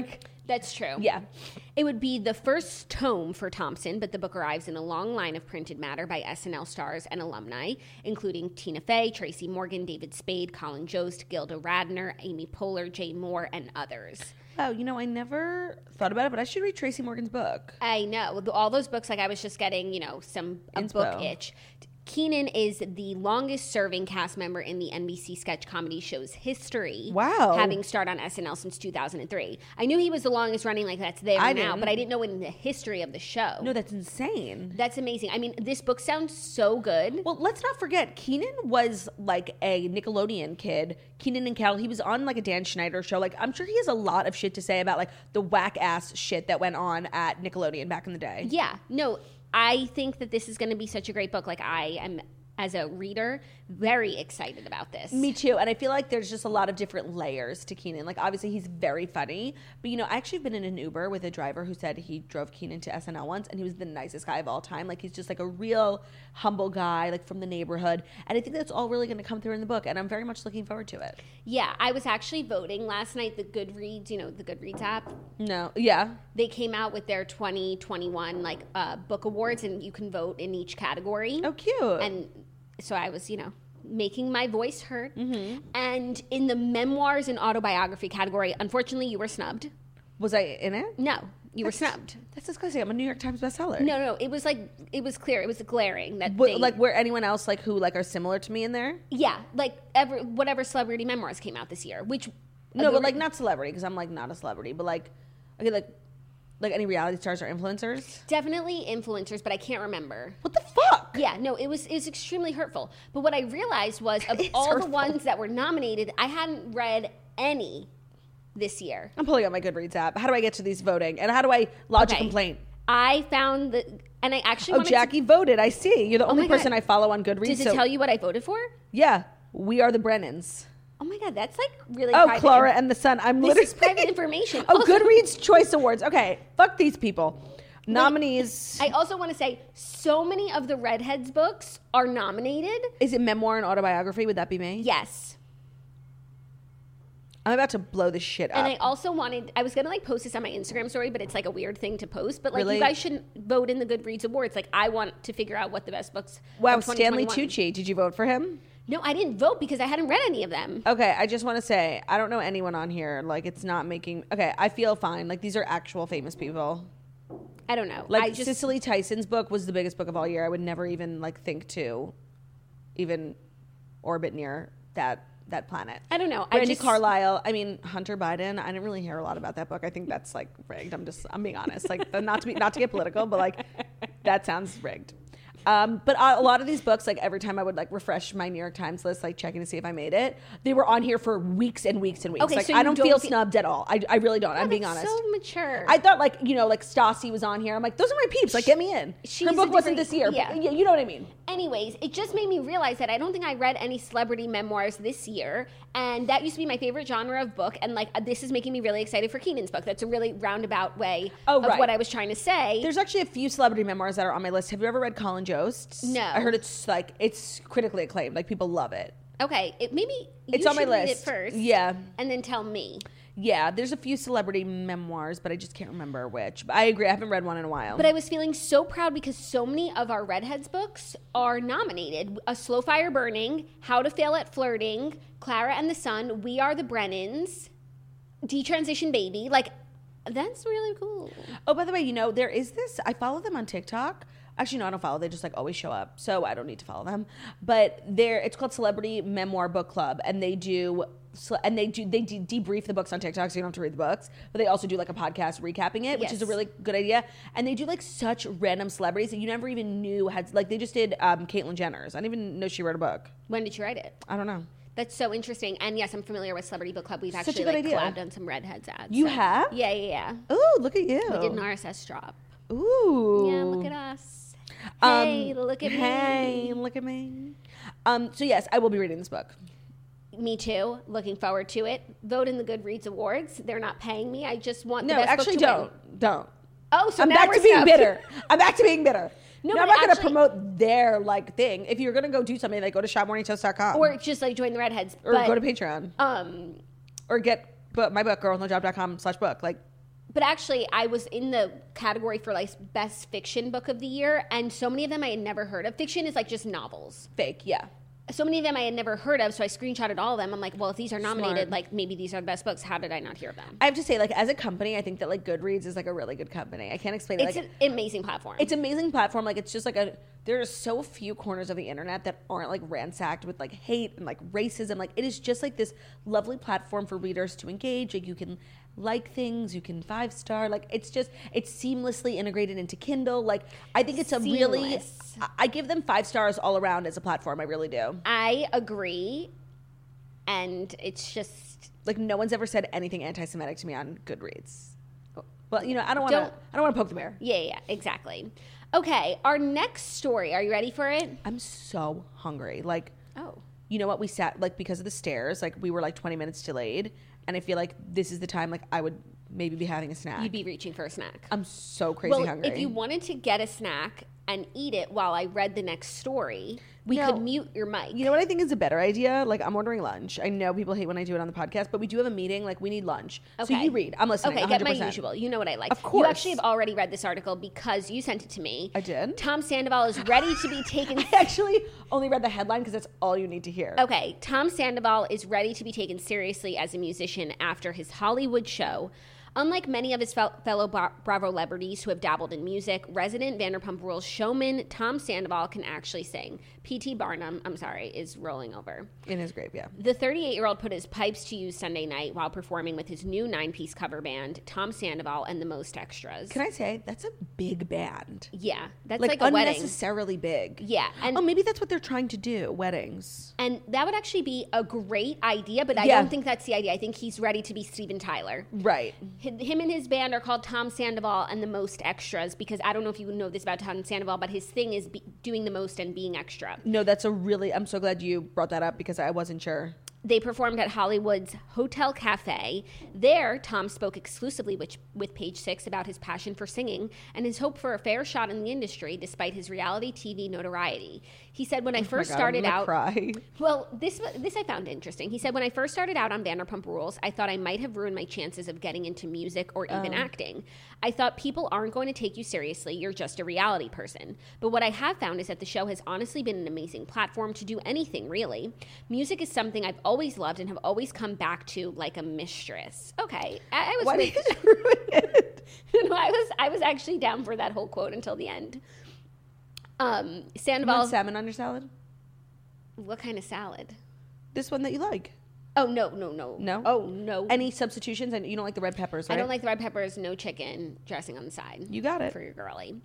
That's true. Yeah. It would be the first tome for Thompson, but the book arrives in a long line of printed matter by SNL stars and alumni, including Tina Fey, Tracy Morgan, David Spade, Colin Jost, Gilda Radner, Amy Poehler, Jay Moore, and others. Oh, you know, I never thought about it, but I should read Tracy Morgan's book. I know. All those books, like I was just getting, a Inspo. book itch. Keenan is the longest serving cast member in the NBC sketch comedy show's history. Wow. Having starred on SNL since 2003. I knew he was the longest running, like that's there now, but I didn't know in the history of the show. No, that's insane. That's amazing. I mean, this book sounds so good. Well, let's not forget, Keenan was like a Nickelodeon kid. Keenan and Kel, he was on like a Dan Schneider show. Like, I'm sure he has a lot of shit to say about like the whack ass shit that went on at Nickelodeon back in the day. Yeah. No, I think that this is going to be such a great book. Like, I am, as a reader, very excited about this. Me too. And I feel like there's just a lot of different layers to Keenan. Like, obviously, he's very funny. But, I actually have been in an Uber with a driver who said he drove Keenan to SNL once, and he was the nicest guy of all time. Like, he's just like a real humble guy, like from the neighborhood. And I think that's all really going to come through in the book. And I'm very much looking forward to it. Yeah. I was actually voting last night, the Goodreads, the Goodreads app. No. Yeah. They came out with their 2021 book awards, and you can vote in each category. Oh, cute. And so I was, making my voice heard. Mm-hmm. And in the memoirs and autobiography category, unfortunately, you were snubbed. Was I in it? No, you were snubbed. That's disgusting. I'm a New York Times bestseller. No, it was clear. It was glaring that were anyone else like who like are similar to me in there? Yeah, whatever celebrity memoirs came out this year, which no, but like not celebrity because I'm like not a celebrity, but like okay, like any reality stars or influencers? Definitely influencers, but I can't remember. What the fuck? Yeah, no, it was extremely hurtful. But what I realized was of all the ones that were nominated, I hadn't read any this year. I'm pulling up my Goodreads app. How do I get to these voting? And how do I lodge a complaint? I found that, and I actually Jackie voted. I see. You're the only person I follow on Goodreads. Does it tell you what I voted for? Yeah. We Are the Brennans. Oh my God, that's like really private. Clara and the Sun. This is private information. Goodreads Choice Awards. Okay, fuck these people. Nominees. I also want to say, so many of the Redheads books are nominated. Is it memoir and autobiography? Would that be me? Yes. I'm about to blow this shit up. And I also I was going to post this on my Instagram story, but it's like a weird thing to post. But really? You guys shouldn't vote in the Goodreads Awards. Like, I want to figure out what the best books Wow, Stanley Tucci. Did you vote for him? No, I didn't vote because I hadn't read any of them. Okay, I just want to say, I don't know anyone on here. Like, it's not making... Okay, I feel fine. Like, these are actual famous people. I don't know. Like, Cicely Tyson's book was the biggest book of all year. I would never even, think to even orbit near that planet. I don't know. Brandy Carlisle. I mean, Hunter Biden. I didn't really hear a lot about that book. I think that's, rigged. I'm being honest. Not to get political, but, that sounds rigged. But a lot of these books, every time I would refresh my New York Times list, checking to see if I made it, they were on here for weeks and weeks and weeks. Okay, so I don't feel snubbed at all. I really don't. I'm being honest. So mature. I thought Stassi was on here. I'm like, those are my peeps. Get me in. Her book wasn't this year. Yeah. But you know what I mean. Anyways, it just made me realize that I don't think I read any celebrity memoirs this year, and that used to be my favorite genre of book. And this is making me really excited for Keenan's book. That's a really roundabout way of what I was trying to say. There's actually a few celebrity memoirs that are on my list. Have you ever read Colin Jost's? No. I heard it's critically acclaimed. People love it. Okay, maybe it's on my list. Read it first. Yeah, and then tell me. Yeah, there's a few celebrity memoirs, but I just can't remember which. But I agree, I haven't read one in a while. But I was feeling so proud because so many of our Redheads books are nominated. A Slow Fire Burning, How to Fail at Flirting, Clara and the Sun, We Are the Brennans, Detransition Baby. That's really cool. Oh, by the way, there is this. I follow them on TikTok. Actually, no, I don't follow. They just always show up, so I don't need to follow them. But it's called Celebrity Memoir Book Club, and they debrief the books on TikTok, so you don't have to read the books. But they also do a podcast recapping it, which is a really good idea. And they do such random celebrities that you never even knew had. They just did Caitlyn Jenner's. I didn't even know she wrote a book. When did you write it? I don't know. That's so interesting. And yes, I'm familiar with Celebrity Book Club. We've Such actually a good idea. collabed on some Redheads ads. You have? Yeah. Ooh, look at you. We did an RSS drop. Ooh. Yeah, look at us. Hey, look at me. Hey, look at me. So yes, I will be reading this book. Me too. Looking forward to it. Vote in the Goodreads Awards. They're not paying me. I just want the best book to win. Don't. Oh, so I'm now back we're to being stuck. bitter. I'm back to being bitter. No, I'm not going to promote their thing. If you're going to go do something, go to shopmorningtoast.com. Or just join the Redheads. Or go to Patreon. Or get my book, girlwithnojob.com/book. But actually, I was in the category for like best fiction book of the year, and so many of them I had never heard of. Fiction is like just novels. Fake, yeah. So many of them I had never heard of, so I screenshotted all of them. I'm like, well, if these are nominated, Smart. like maybe these are the best books. How did I not hear of them? I have to say, like, as a company, I think that like Goodreads is like a really good company. I can't explain it. It's Like, an amazing platform. it's an amazing platform. Like, it's just like there are so few corners of the internet that aren't like ransacked with like hate and like racism. Like, it is just like this lovely platform for readers to engage. Like, you can like things, you can 5-star. Like, it's seamlessly integrated into Kindle. Like, I think it's a really, Seamless. I give them 5 stars all around as a platform. I really do. I agree, and it's just Like, no one's ever said anything anti-Semitic to me on Goodreads. Well, you know, I don't want to poke the bear. yeah, exactly. Okay, our next story. Are you ready for it? I'm so hungry. Like, Oh. you know what? We sat, like, because of the stairs, like, we were like 20 minutes delayed. And I feel like this is the time, like, I would maybe be having a snack. You'd be reaching for a snack. I'm so crazy hungry. If you wanted to get a snack and eat it while I read the next story, we No. could mute your mic. You know what I think is a better idea? Like, I'm ordering lunch. I know people hate when I do it on the podcast, but we do have a meeting. Like, we need lunch. So you read. I'm listening. Okay, 100%. get my usual. You know what I like. Of course. You actually have already read this article because you sent it to me. I did? Tom Sandoval is ready to be taken. I actually only read the headline because that's all you need to hear. Okay, Tom Sandoval is ready to be taken seriously as a musician after his Hollywood show. Unlike many of his fellow Bravo celebrities who have dabbled in music, resident Vanderpump Rules showman Tom Sandoval can actually sing. P.T. Barnum, is rolling over. In his grave, yeah. The 38-year-old put his pipes to use Sunday night while performing with his new 9-piece cover band, Tom Sandoval and the Most Extras. Can I say, that's a big band. Yeah, that's like a wedding. Unnecessarily big. Yeah. And maybe that's what they're trying to do, weddings. And that would actually be a great idea, but I Yeah. don't think that's the idea. I think he's ready to be Steven Tyler. Right. Him and his band are called Tom Sandoval and the Most Extras because I don't know if you know this about Tom Sandoval, but his thing is doing the most and being extra. No, I'm so glad you brought that up because I wasn't sure. They performed at Hollywood's Hotel Cafe. There, Tom spoke exclusively with Page Six about his passion for singing and his hope for a fair shot in the industry despite his reality TV notoriety. He said, when I first started out... Cry. Well, this I found interesting. He said, when I first started out on Vanderpump Rules, I thought I might have ruined my chances of getting into music or even acting. I thought people aren't going to take you seriously. You're just a reality person. But what I have found is that the show has honestly been an amazing platform to do anything, really. Music is something I've always loved and have always come back to like a mistress. Okay. I was Why did you ruin it? No, I was actually down for that whole quote until the end. You want Sandoval... salmon on your salad? What kind of salad? This one that you like. Oh, no. No? Oh, no. Any substitutions? And you don't like the red peppers, right? I don't like the red peppers, no chicken, dressing on the side. You got it. For your girly.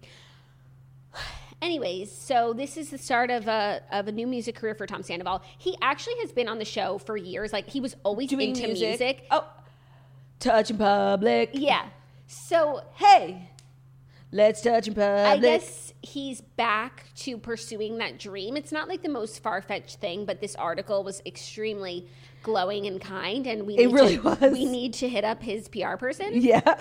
Anyways, so this is the start of a new music career for Tom Sandoval. He actually has been on the show for years. Like, he was always Doing into music. Oh, touch in public. Yeah. So, Hey, let's touch in public. I guess he's back to pursuing that dream. It's not like the most far-fetched thing, but this article was extremely glowing and kind, and we need to hit up his PR person. Yeah.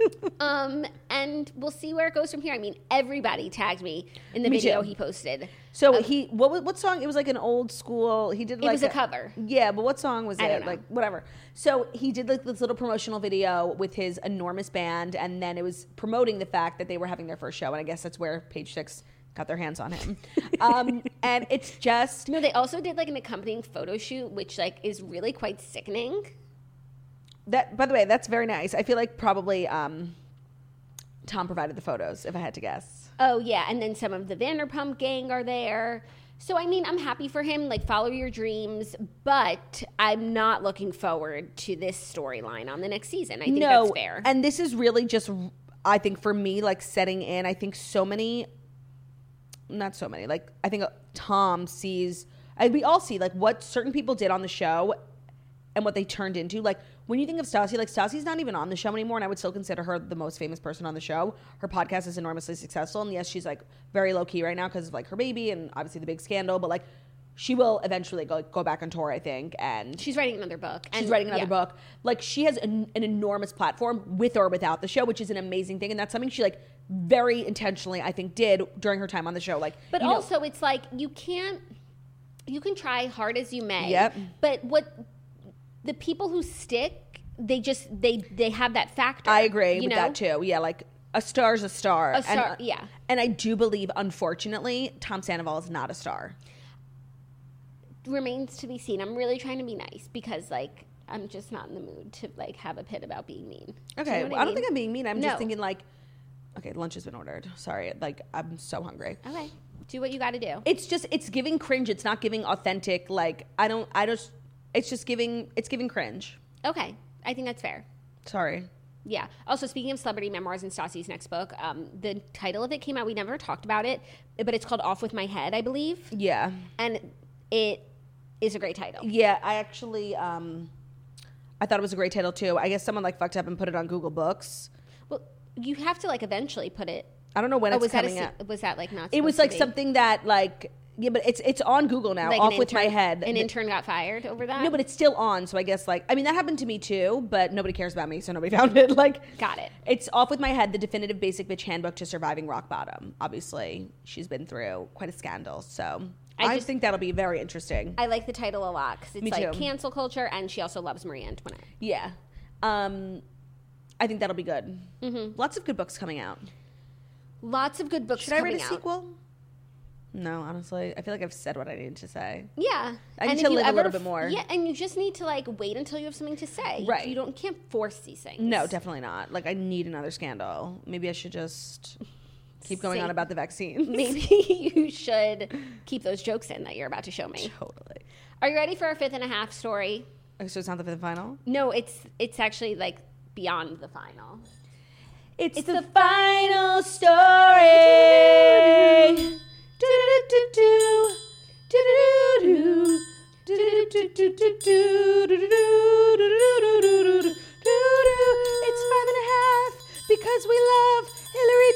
And we'll see where it goes from here. I mean, everybody tagged me in the Me video too. he posted. So what song? It was like an old school. He did like It was a cover. Yeah, but what song was it? I don't know. Like whatever. So he did like this little promotional video with his enormous band, and then it was promoting the fact that they were having their first show, and I guess that's where Page Six got their hands on him. And it's just No, they also did like an accompanying photo shoot, which like is really quite sickening. that. By the way, that's very nice. I feel like probably Tom provided the photos, if I had to guess. Oh yeah, and then some of the Vanderpump gang are there. So I mean, I'm happy for him. Like, follow your dreams, but I'm not looking forward to this storyline on the next season. I think that's fair. And this is really just, I think for me, like setting in. I think not so many. Like I think Tom sees. We all see like what certain people did on the show and what they turned into. Like when you think of Stassi, like Stassi's not even on the show anymore, and I would still consider her the most famous person on the show. Her podcast is enormously successful, and yes, she's like very low key right now because of like her baby and obviously the big scandal. But like she will eventually go back on tour, I think, and She's writing another book. she's writing another book. Like she has an enormous platform with or without the show, which is an amazing thing, and that's something she like very intentionally, I think, did during her time on the show. Like, But also, it's like you can try hard as you may. Yep. But what the people who stick, they have that factor. I agree with that too. Yeah, like a star's a star. A star, yeah. And I do believe, unfortunately, Tom Sandoval is not a star. Remains to be seen. I'm really trying to be nice because, like, I'm just not in the mood to, like, have a pit about being mean. Okay, I don't think I'm being mean. I'm just thinking, like, okay, lunch has been ordered. Sorry, like, I'm so hungry. Okay, do what you got to do. It's giving cringe. It's not giving authentic. Like, it's giving cringe. Okay, I think that's fair. Sorry. Yeah. Also, speaking of celebrity memoirs and Stassi's next book, the title of it came out. We never talked about it, but it's called Off With My Head, I believe. Yeah. And it is a great title. Yeah, I actually, I thought it was a great title too. I guess someone like fucked up and put it on Google Books. Well, you have to like eventually put it. I don't know when it's coming out. Was that like not? It was like something that like. Yeah, but it's on Google now. Like Off With My Head. An intern got fired over that? No, but it's still on. So I guess like, I mean, that happened to me too, but nobody cares about me, so nobody found it. Like, got it. It's Off With My Head, the definitive basic bitch handbook to surviving rock bottom. Obviously, she's been through quite a scandal, so I just think that'll be very interesting. I like the title a lot because it's me like too. Cancel culture, and she also loves Marie Antoinette. Yeah, I think that'll be good. Mm-hmm. Lots of good books coming out. Lots of good books. Should I write a sequel? No, honestly, I feel like I've said what I need to say. Yeah, I need to live a little bit more. Yeah, and you just need to like wait until you have something to say. Right. You can't force these things. No, definitely not. Like I need another scandal. Maybe I should just keep going on about the vaccine. Maybe you should keep those jokes in that you're about to show me. Totally. Are you ready for our 5 1/2 story? Okay, so it's not the fifth and final? No, it's actually like beyond the final. It's the final story. It's 5 1/2 because we love Hilary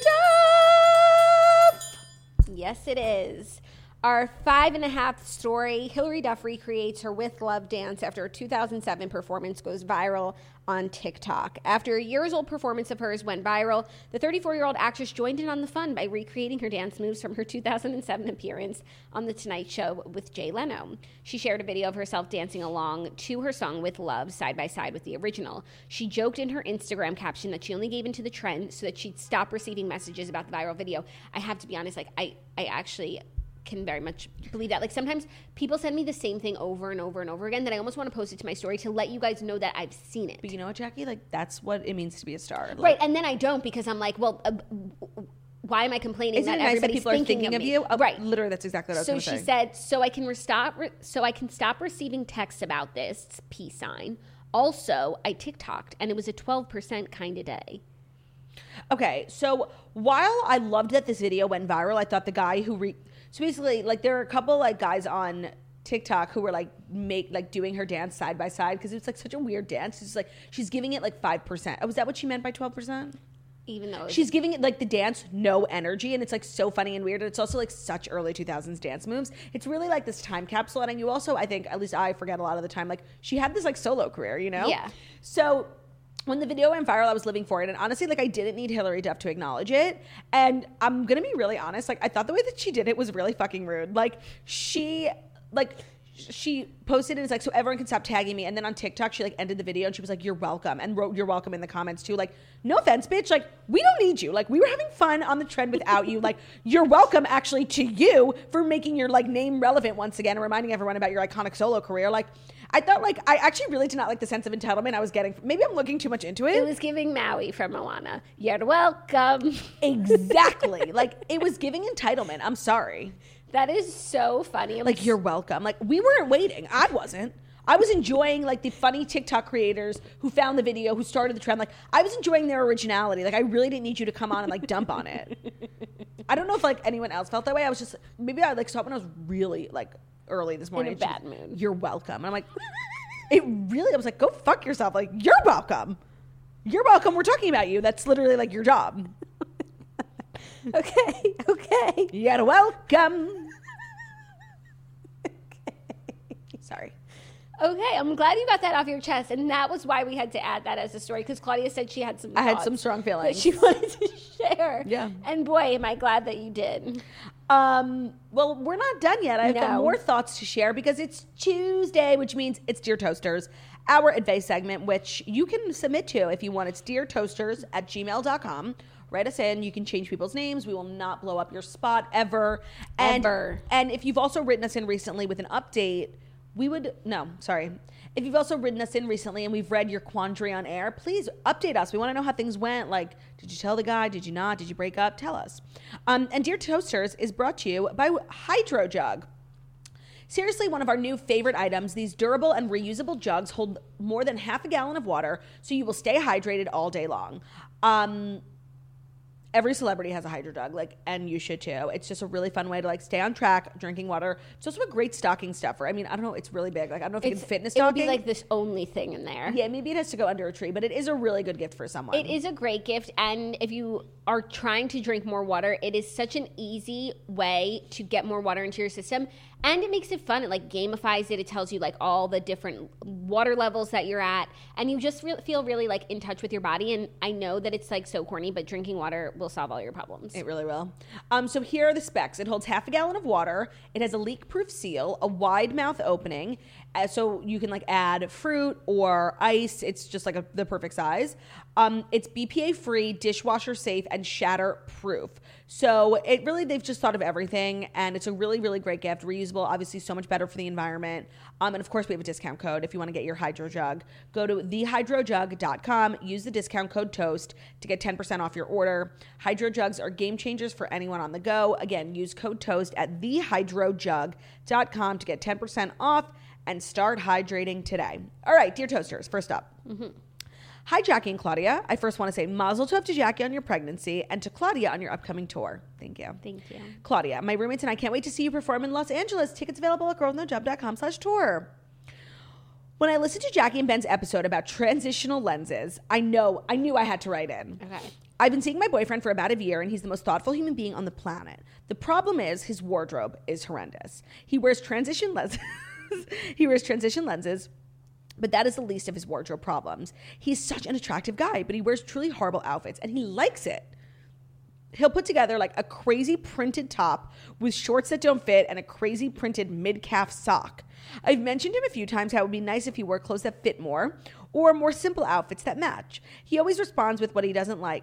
Duff. Yes, it is. Our 5 1/2 story, Hilary Duff recreates her With Love dance after her 2007 performance goes viral on TikTok. After a years-old performance of hers went viral, the 34-year-old actress joined in on the fun by recreating her dance moves from her 2007 appearance on The Tonight Show with Jay Leno. She shared a video of herself dancing along to her song With Love side by side with the original. She joked in her Instagram caption that she only gave into the trend so that she'd stop receiving messages about the viral video. I have to be honest, like I actually can very much believe that. Like sometimes people send me the same thing over and over and over again that I almost want to post it to my story to let you guys know that I've seen it. But you know what, Jackie? Like that's what it means to be a star. Like, right, and then I don't because I'm like, well, why am I complaining isn't that it nice everybody's that people are thinking of me? you? Right. Literally, that's exactly what I was going to say. So she said, so I can stop receiving texts about this, peace sign. Also, I TikToked, and it was a 12% kind of day. Okay, so while I loved that this video went viral, I thought the guy who so basically, like, there are a couple like guys on TikTok who were like doing her dance side by side because it was like such a weird dance. It's like she's giving it like 5%. Oh, was that what she meant by 12%? Even though she's giving it like the dance no energy, and it's like so funny and weird. And it's also like such early 2000s dance moves. It's really like this time capsule. And you also, I think, at least I forget a lot of the time, like she had this like solo career, you know? Yeah. So when the video went viral, I was living for it. And honestly, like I didn't need Hilary Duff to acknowledge it. And I'm going to be really honest. Like I thought the way that she did it was really fucking rude. Like she posted it, it's like, so everyone can stop tagging me. And then on TikTok, she like ended the video and she was like, you're welcome. And wrote, you're welcome in the comments too. Like, no offense, bitch. Like, we don't need you. Like, we were having fun on the trend without you. Like, you're welcome actually to you for making your like name relevant once again and reminding everyone about your iconic solo career. Like, I thought like, I actually really did not like the sense of entitlement I was getting. Maybe I'm looking too much into it. It was giving Maui from Moana. You're welcome. Exactly. Like, it was giving entitlement. I'm sorry. That is so funny. Like, you're welcome. Like, we weren't waiting. I wasn't. I was enjoying, like, the funny TikTok creators who found the video, who started the trend. Like, I was enjoying their originality. Like, I really didn't need you to come on and, like, dump on it. I don't know if, like, anyone else felt that way. I was just, maybe I, like, saw it when I was really, like, early this morning. In a bad mood. You're welcome. And I'm like, I was like, go fuck yourself. Like, you're welcome. You're welcome. We're talking about you. That's literally, like, your job. Okay. You're welcome. Sorry. Okay, I'm glad you got that off your chest, and that was why we had to add that as a story, because Claudia said she had some strong feelings that she wanted to share. Yeah. And boy, am I glad that you did. Well, we're not done yet. I've got No. more thoughts to share because it's Tuesday, which means it's Dear Toasters, our advice segment, which you can submit to if you want. It's deartoasters@gmail.com. Write us in. You can change people's names. We will not blow up your spot ever. Ever. And if you've also written us in recently with an update, If you've also written us in recently and we've read your quandary on air, please update us. We want to know how things went. Like, did you tell the guy? Did you not? Did you break up? Tell us. And Dear Toasters is brought to you by Hydro Jug. Seriously, one of our new favorite items. These durable and reusable jugs hold more than half a gallon of water, so you will stay hydrated all day long. Every celebrity has a Hydro Jug, and you should too. It's just a really fun way to stay on track drinking water. It's also a great stocking stuffer. I mean, I don't know, it's really big. I don't know if it can fit in a stocking. It would be this only thing in there. Yeah, maybe it has to go under a tree, but it is a really good gift for someone. It is a great gift, and if you are trying to drink more water, it is such an easy way to get more water into your system, and it makes it fun. It gamifies it. It tells you all the different water levels that you're at, and you just feel really in touch with your body. And I know that it's so corny, but drinking water will solve all your problems. It really will. So here are the specs. It holds half a gallon of water. It has a leak-proof seal, a wide mouth opening, so you can add fruit or ice. It's just the perfect size. It's BPA-free, dishwasher-safe, and shatter-proof. So they've just thought of everything, and it's a really, really great gift. Reusable, obviously so much better for the environment. And of course, we have a discount code if you want to get your Hydro Jug. Go to thehydrojug.com, use the discount code TOAST to get 10% off your order. Hydro Jugs are game changers for anyone on the go. Again, use code TOAST at thehydrojug.com to get 10% off and start hydrating today. All right, Dear Toasters, first up. Mm-hmm. Hi, Jackie and Claudia. I first want to say mazel tov to Jackie on your pregnancy and to Claudia on your upcoming tour. Thank you. Thank you. Claudia, my roommates and I can't wait to see you perform in Los Angeles. Tickets available at girlsnojob.com/tour. When I listened to Jackie and Ben's episode about transitional lenses, I knew I had to write in. Okay. I've been seeing my boyfriend for about a year, and he's the most thoughtful human being on the planet. The problem is his wardrobe is horrendous. He wears transition lenses. But that is the least of his wardrobe problems. He's such an attractive guy, but he wears truly horrible outfits, and he likes it. He'll put together a crazy printed top with shorts that don't fit and a crazy printed mid-calf sock. I've mentioned him a few times how it would be nice if he wore clothes that fit more or more simple outfits that match. He always responds with what he doesn't like.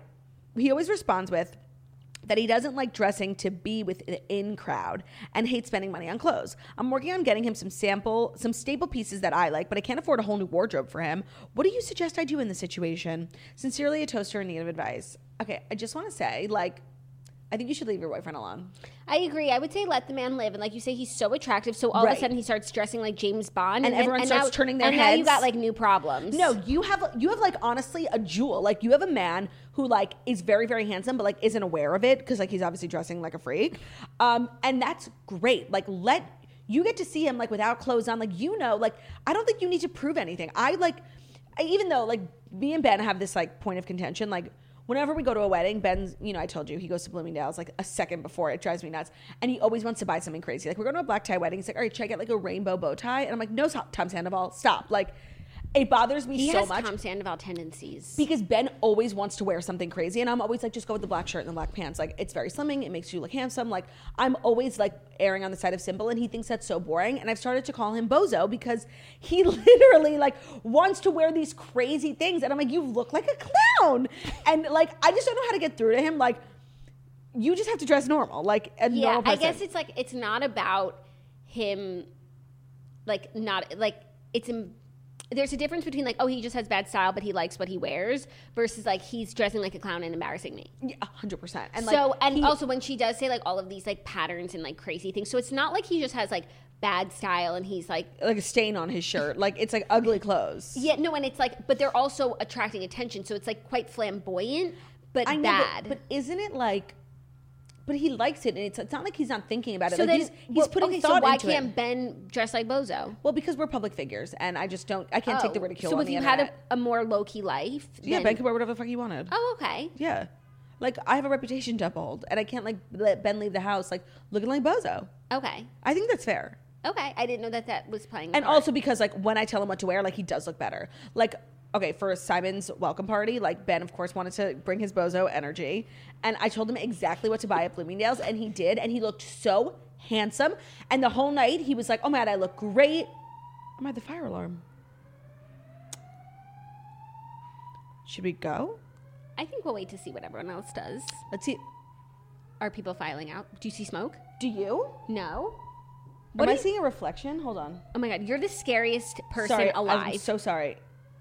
That he doesn't like dressing to be with the in crowd and hates spending money on clothes. I'm working on getting him some staple pieces that I like, but I can't afford a whole new wardrobe for him. What do you suggest I do in this situation? Sincerely, a toaster in need of advice. Okay, I just want to say, I think you should leave your boyfriend alone. I agree. I would say let the man live. And like you say, he's so attractive. So all of a sudden he starts dressing like James Bond. And everyone starts turning their heads. And now you got new problems. No, you have honestly a jewel. You have a man who is very, very handsome, but isn't aware of it because he's obviously dressing like a freak. And that's great. You get to see him without clothes on. I don't think you need to prove anything. Even though me and Ben have this point of contention, whenever we go to a wedding, Ben's, I told you, he goes to Bloomingdale's a second before. It drives me nuts. And he always wants to buy something crazy. We're going to a black tie wedding. He's all right, should I get a rainbow bow tie? And I'm no, Tom Sandoval, stop. It bothers me so much. He has Tom Sandoval tendencies. Because Ben always wants to wear something crazy. And I'm always just go with the black shirt and the black pants. It's very slimming. It makes you look handsome. I'm always erring on the side of simple. And he thinks that's so boring. And I've started to call him Bozo because he literally wants to wear these crazy things. And I'm you look like a clown. And I just don't know how to get through to him. You just have to dress normal. A normal person. I guess it's not about him, there's a difference between he just has bad style, but he likes what he wears versus he's dressing like a clown and embarrassing me. Yeah, 100%. And also when she does say all of these patterns and crazy things, so it's not he just has bad style and he's like a stain on his shirt. It's ugly clothes. Yeah, no, and it's but they're also attracting attention, so it's quite flamboyant, but I know, bad. But isn't it But he likes it, and it's not he's not thinking about it. So he's putting thought so why into can't it. Ben dress like Bozo? Well, because we're public figures, and I can't take the ridicule. So on if the you internet. had a more low-key life, Ben could wear whatever the fuck he wanted. Oh, okay. Yeah. I have a reputation to uphold, and I can't let Ben leave the house looking like Bozo. Okay. I think that's fair. Okay, I didn't know that was playing. And also because when I tell him what to wear, he does look better. okay, for Simon's welcome party, like Ben, of course, wanted to bring his bozo energy. And I told him exactly what to buy at Bloomingdale's, and he did. And he looked so handsome. And the whole night, he was like, oh my God, I look great. I'm at the fire alarm. Should we go? I think we'll wait to see what everyone else does. Let's see. Are people filing out? Do you see smoke? Do you? No. Am I seeing a reflection? Hold on. Oh my God, you're the scariest person Sorry, alive. I'm so sorry.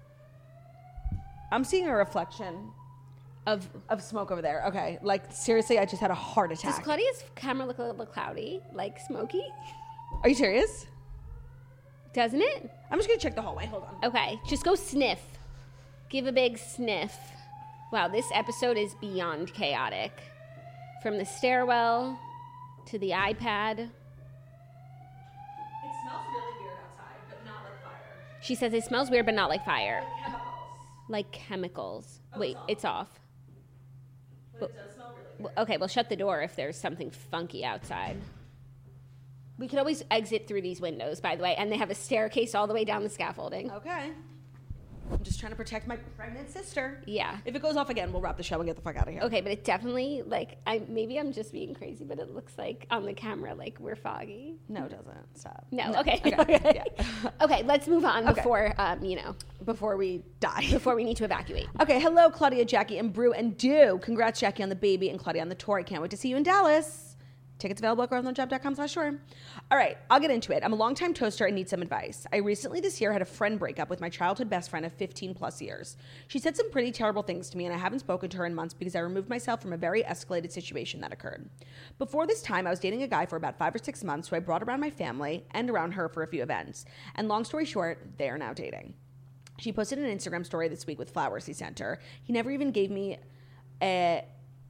I'm seeing a reflection of smoke over there. Okay, like seriously, I just had a heart attack. Does Claudia's camera look a little cloudy, like smoky? Are you serious? Doesn't it? I'm just gonna check the hallway. Hold on. Okay, just go sniff. Give a big sniff. Wow, this episode is beyond chaotic. From the stairwell to the iPad. It smells really weird outside, but not like fire. She says it smells weird, but not like fire. Like chemicals. Like chemicals. Oh, Wait, it's off. But it does smell really weird. Okay, we'll shut the door if there's something funky outside. We can always exit through these windows, by the way, and they have a staircase all the way down the scaffolding. Okay. I'm just trying to protect my pregnant sister. Yeah. If it goes off again, we'll wrap the show and get the fuck out of here. Okay, but it definitely, like, maybe I'm just being crazy, but it looks like on the camera, like, we're foggy. No, it doesn't. Stop. No. Okay. Okay. Yeah. Okay, let's move on Okay. before, Before we die. before we need to evacuate. Okay, hello, Claudia, Jackie, and Brew and Do. Congrats, Jackie, on the baby and Claudia on the tour. I can't wait to see you in Dallas. Tickets available at girlsonthejob.com/tour. All right, I'll get into it. I'm a longtime toaster and need some advice. I recently this year had a friend breakup with my childhood best friend of 15 plus years. She said some pretty terrible things to me, and I haven't spoken to her in months because I removed myself from a very escalated situation that occurred. Before this time, I was dating a guy for about 5 or 6 months who I brought around my family and around her for a few events. And long story short, they are now dating. She posted an Instagram story this week with flowers he sent her. He never even gave me a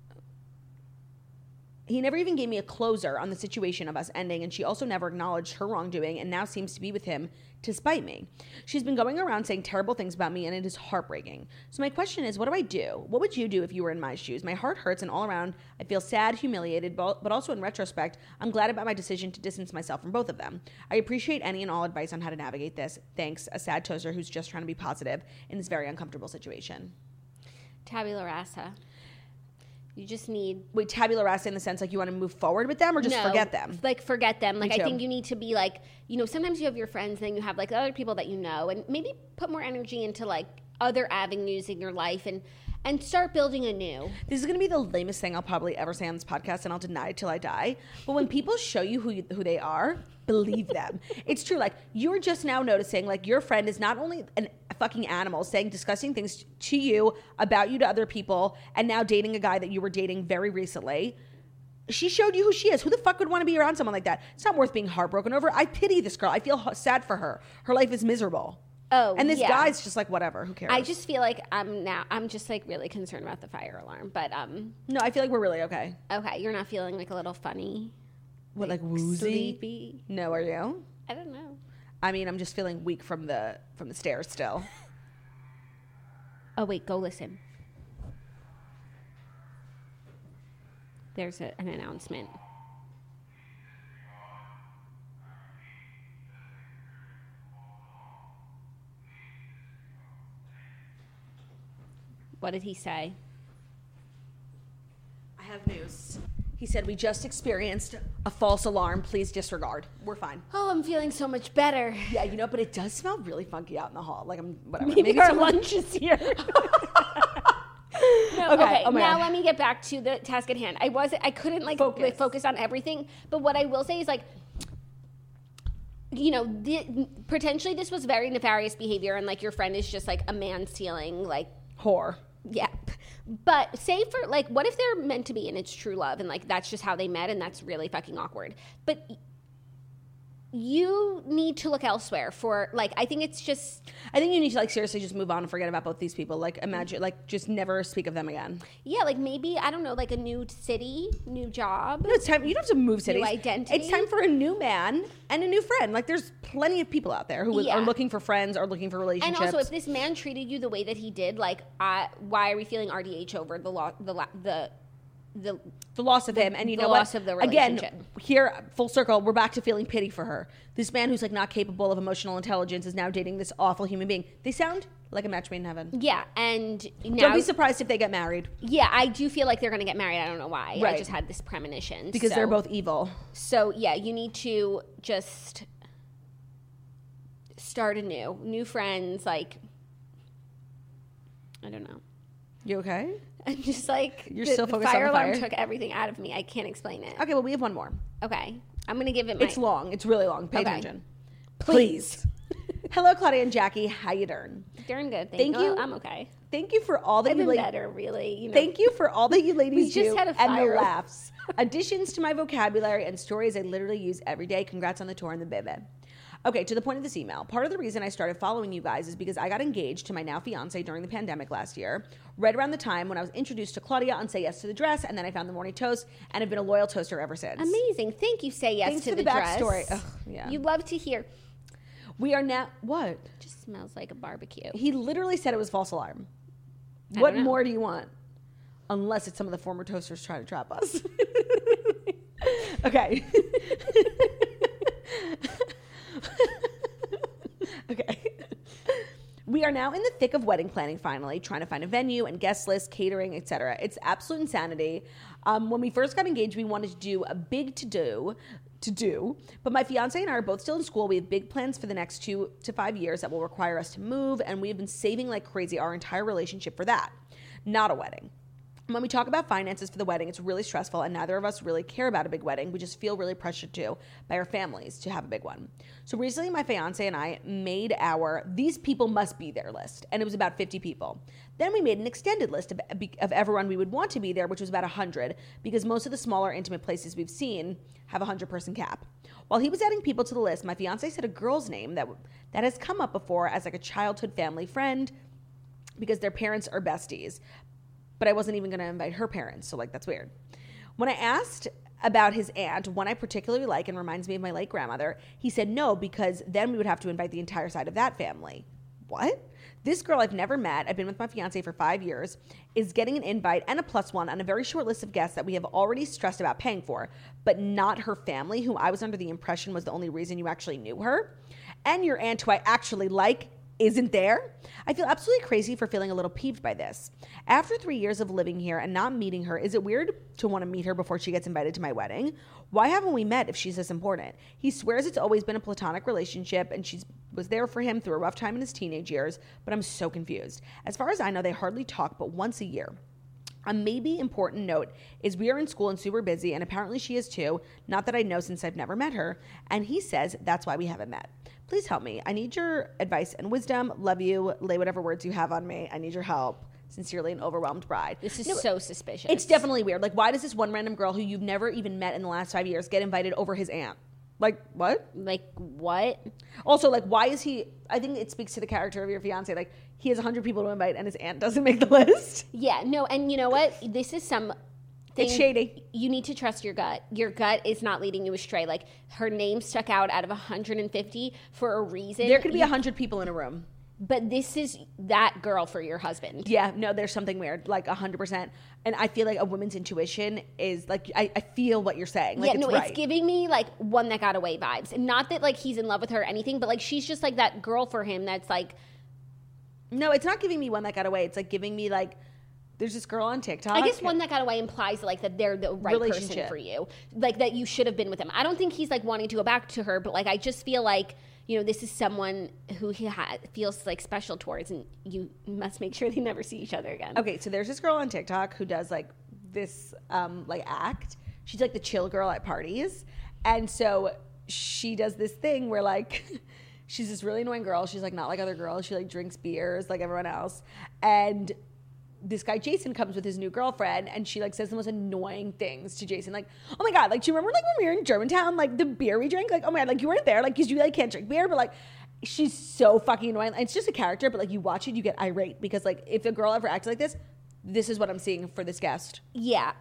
closer on the situation of us ending, and she also never acknowledged her wrongdoing and now seems to be with him to spite me. She's been going around saying terrible things about me, and it is heartbreaking. So my question is, what do I do? What would you do if you were in my shoes? My heart hurts, and all around, I feel sad, humiliated, but also in retrospect, I'm glad about my decision to distance myself from both of them. I appreciate any and all advice on how to navigate this. Thanks, a sad toaster who's just trying to be positive in this very uncomfortable situation. Tabula rasa. You just need... Wait, tabula rasa in the sense like you want to move forward with them or just forget them? Like forget them. Like Me too. I think you need to be like, sometimes you have your friends, then you have like other people that you know, and maybe put more energy into like other avenues in your life and start building anew. This is going to be the lamest thing I'll probably ever say on this podcast, and I'll deny it till I die. But when people show you who they are, believe them. It's true. Like, you're just now noticing, like, your friend is not only a fucking animal saying disgusting things to you, about you to other people, and now dating a guy that you were dating very recently. She showed you who she is. Who the fuck would want to be around someone like that? It's not worth being heartbroken over. I pity this girl. I feel sad for her. Her life is miserable. Oh, and this yeah. guy's just like, whatever, who cares? I just feel like I'm just like really concerned about the fire alarm. But no, I feel like we're really okay. Okay, you're not feeling like a little funny? What, like woozy? Sleepy? No, are you? I don't know. I mean, I'm just feeling weak from the stairs still. Oh wait, go listen. There's an announcement. What did he say? I have news. He said, we just experienced a false alarm. Please disregard. We're fine. Oh, I'm feeling so much better. Yeah, but it does smell really funky out in the hall. Like, whatever. Maybe our lunch is here. No, okay. Oh my Now God. let me get back to the task at hand. I couldn't focus on everything, but what I will say is like, potentially this was very nefarious behavior, and like your friend is just like a man stealing, like Whore. yeah. But say for like, what if they're meant to be and it's true love and like that's just how they met and that's really fucking awkward. But you need to look elsewhere for like, I think you need to like seriously just move on and forget about both these people. Like imagine, like just never speak of them again. Yeah, like maybe, I don't know, like a new city, new job. No, it's time. You don't have to move cities. New identity. It's time for a new man and a new friend. Like there's plenty of people out there who Yeah. are looking for friends or looking for relationships. And also, if this man treated you the way that he did, like, why are we feeling RDH over the loss of him, and you the know loss what? of the Again, relationship. here, full circle, we're back to feeling pity for her. This man who's like not capable of emotional intelligence is now dating this awful human being. They sound Like a match made in heaven. Yeah, and now... Don't be surprised if they get married. Yeah, I do feel like they're going to get married. I don't know why. Right. I just had this premonition. Because they're both evil. So, yeah, you need to just start anew. New friends, like... I don't know. You okay? I'm just like... You're still focused fire on the alarm fire? took everything out of me. I can't explain it. Okay, well, we have one more. Okay. I'm going to give it my... It's long. It's really long. Pay Okay. attention. Please. Hello, Claudia and Jackie. How you doing? Doing good. Thank you. I'm okay. Thank you for all that I've you been ladies. better, really. You know. Thank you for all that you ladies We just do had a and the fire. laughs. Additions to my vocabulary and stories I literally use every day. Congrats on the tour and the baby. Okay, to the point of this email. Part of the reason I started following you guys is because I got engaged to my now fiance during the pandemic last year, right around the time when I was introduced to Claudia on Say Yes to the Dress, and then I found the Morning Toast, and have been a loyal toaster ever since. Amazing. Thank you, Say Yes Thanks to for the the dress. backstory. Ugh, yeah. You love to hear. We are now... What? Just smells like a barbecue. He literally said it was false alarm. I What don't know. more do you want? Unless it's some of the former toasters trying to trap us. Okay. Okay. We are now in the thick of wedding planning finally, trying to find a venue and guest list, catering, etc. It's absolute insanity. When we first got engaged, we wanted to do a big to-do, but my fiance and I are both still in school. We have big plans for the next 2 to 5 years that will require us to move, and we have been saving like crazy our entire relationship for that, not a wedding. When we talk about finances for the wedding, it's really stressful, and neither of us really care about a big wedding. We just feel really pressured to by our families to have a big one. So recently, my fiance and I made our "these people must be there" list, and it was about 50 people. Then we made an extended list of everyone we would want to be there, which was about 100, because most of the smaller, intimate places we've seen have a 100-person cap. While he was adding people to the list, my fiance said a girl's name that has come up before as like a childhood family friend because their parents are besties. But I wasn't even going to invite her parents, so like that's weird. When I asked about his aunt, one I particularly like and reminds me of my late grandmother, he said no, because then we would have to invite the entire side of that family. What? This girl I've never met, I've been with my fiance for 5 years, is getting an invite and a +1 on a very short list of guests that we have already stressed about paying for, but not her family, who I was under the impression was the only reason you actually knew her. And your aunt, who I actually like, isn't there. I feel absolutely crazy for feeling a little peeved by this. After 3 years of living here and not meeting her, is it weird to want to meet her before she gets invited to my wedding? Why haven't we met if she's this important? He swears it's always been a platonic relationship and she was there for him through a rough time in his teenage years, but I'm so confused. As far as I know, they hardly talk but once a year. A maybe important note is we are in school and super busy, and apparently she is too, not that I know since I've never met her, and he says that's why we haven't met. Please help me. I need your advice and wisdom. Love you. Lay whatever words you have on me. I need your help. Sincerely, an overwhelmed bride. This is so suspicious. It's definitely weird. Like, why does this one random girl who you've never even met in the last 5 years get invited over his aunt? Like, what? Like, what? Also, like, why is he... I think it speaks to the character of your fiancé. Like, he has 100 people to invite and his aunt doesn't make the list. Yeah, no, and you know what? This is some... It's shady. You need to trust your gut. Your gut is not leading you astray. Like, her name stuck out of 150 for a reason. There could be 100 people in a room. But this is that girl for your husband. Yeah, no, there's something weird, like 100%. And I feel like a woman's intuition is like, I feel what you're saying. Like, yeah, no, right. It's giving me like one that got away vibes. Not that like he's in love with her or anything, but like she's just like that girl for him that's like. No, it's not giving me one that got away. It's like giving me like, there's this girl on TikTok. I guess one that got away implies like that they're the right person for you. Like that you should have been with him. I don't think he's like wanting to go back to her, but like I just feel like, you know, this is someone who he feels like special towards, and you must make sure they never see each other again. Okay, so there's this girl on TikTok who does like this like act. She's like the chill girl at parties. And so she does this thing where like she's this really annoying girl. She's like not like other girls. She like drinks beers like everyone else. And this guy Jason comes with his new girlfriend, and she like says the most annoying things to Jason, like, oh my god, like, do you remember like when we were in Germantown, like the beer we drank, like, oh my god, like you weren't there, like, because you like can't drink beer, but like she's so fucking annoying. It's just a character, but like you watch it, you get irate, because like if a girl ever acts like this is what I'm seeing for this guest. Yeah,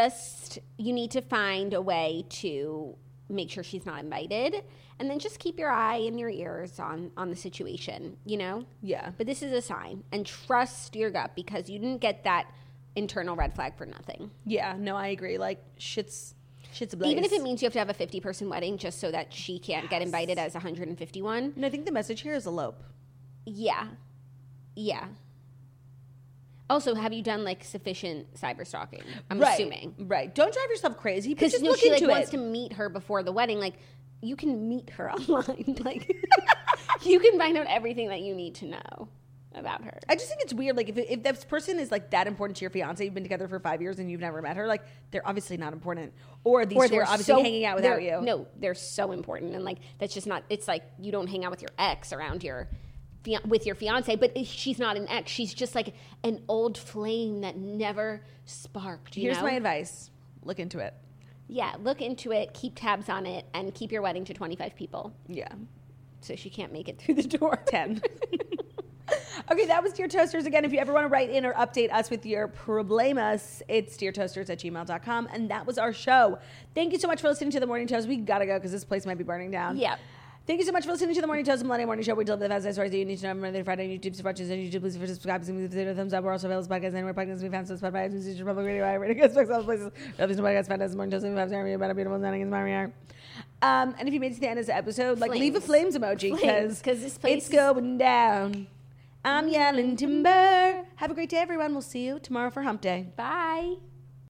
you need to find a way to make sure she's not invited, and then just keep your eye and your ears on the situation, you know? Yeah. But this is a sign, and trust your gut, because you didn't get that internal red flag for nothing. Yeah, no, I agree. Like, shit's ablaze. Even if it means you have to have a 50-person wedding just so that she can't get invited as 151. And I think the message here is elope. Yeah. Yeah. Also, have you done like sufficient cyber stalking? I'm Right. assuming. Right. Don't drive yourself crazy. But Because just look she like into wants it. to meet her before the wedding. Like, you can meet her online. Like, you can find out everything that you need to know about her. I just think it's weird. Like, if this person is like that important to your fiance, you've been together for 5 years and you've never met her, like, they're obviously not important. Or these two are obviously hanging out without you. No, they're so important, and like that's just not. It's like you don't hang out with your ex around your with your fiance, but she's not an ex. She's just like an old flame that never sparked. Here's my advice: look into it. Yeah, look into it, keep tabs on it, and keep your wedding to 25 people. Yeah, so she can't make it through the door. 10. Okay, that was Dear Toasters. Again, if you ever want to write in or update us with your problemas, it's deartoasters@gmail.com. And that was our show. Thank you so much for listening to The Morning Toast. We gotta go because this place might be burning down. Yeah. Thank you so much for listening to The Morning Toast, the Millennial Morning Show. We deliver the fast stories that you need to know Monday through Friday on YouTube. So watch us on YouTube. Please subscribe, thumbs up. We're also available as podcasts anywhere podcasts can be found. So Spotify, iTunes, Stitcher, Public Radio, iRadio, Xbox, all places. Listen to podcasts, find us. The Morning Toast, about a beautiful, stunning, inspiring art. And if you made it to the end of this episode, like leave a flames emoji because this place it's going down. I'm yelling timber. Have a great day, everyone. We'll see you tomorrow for Hump Day. Bye.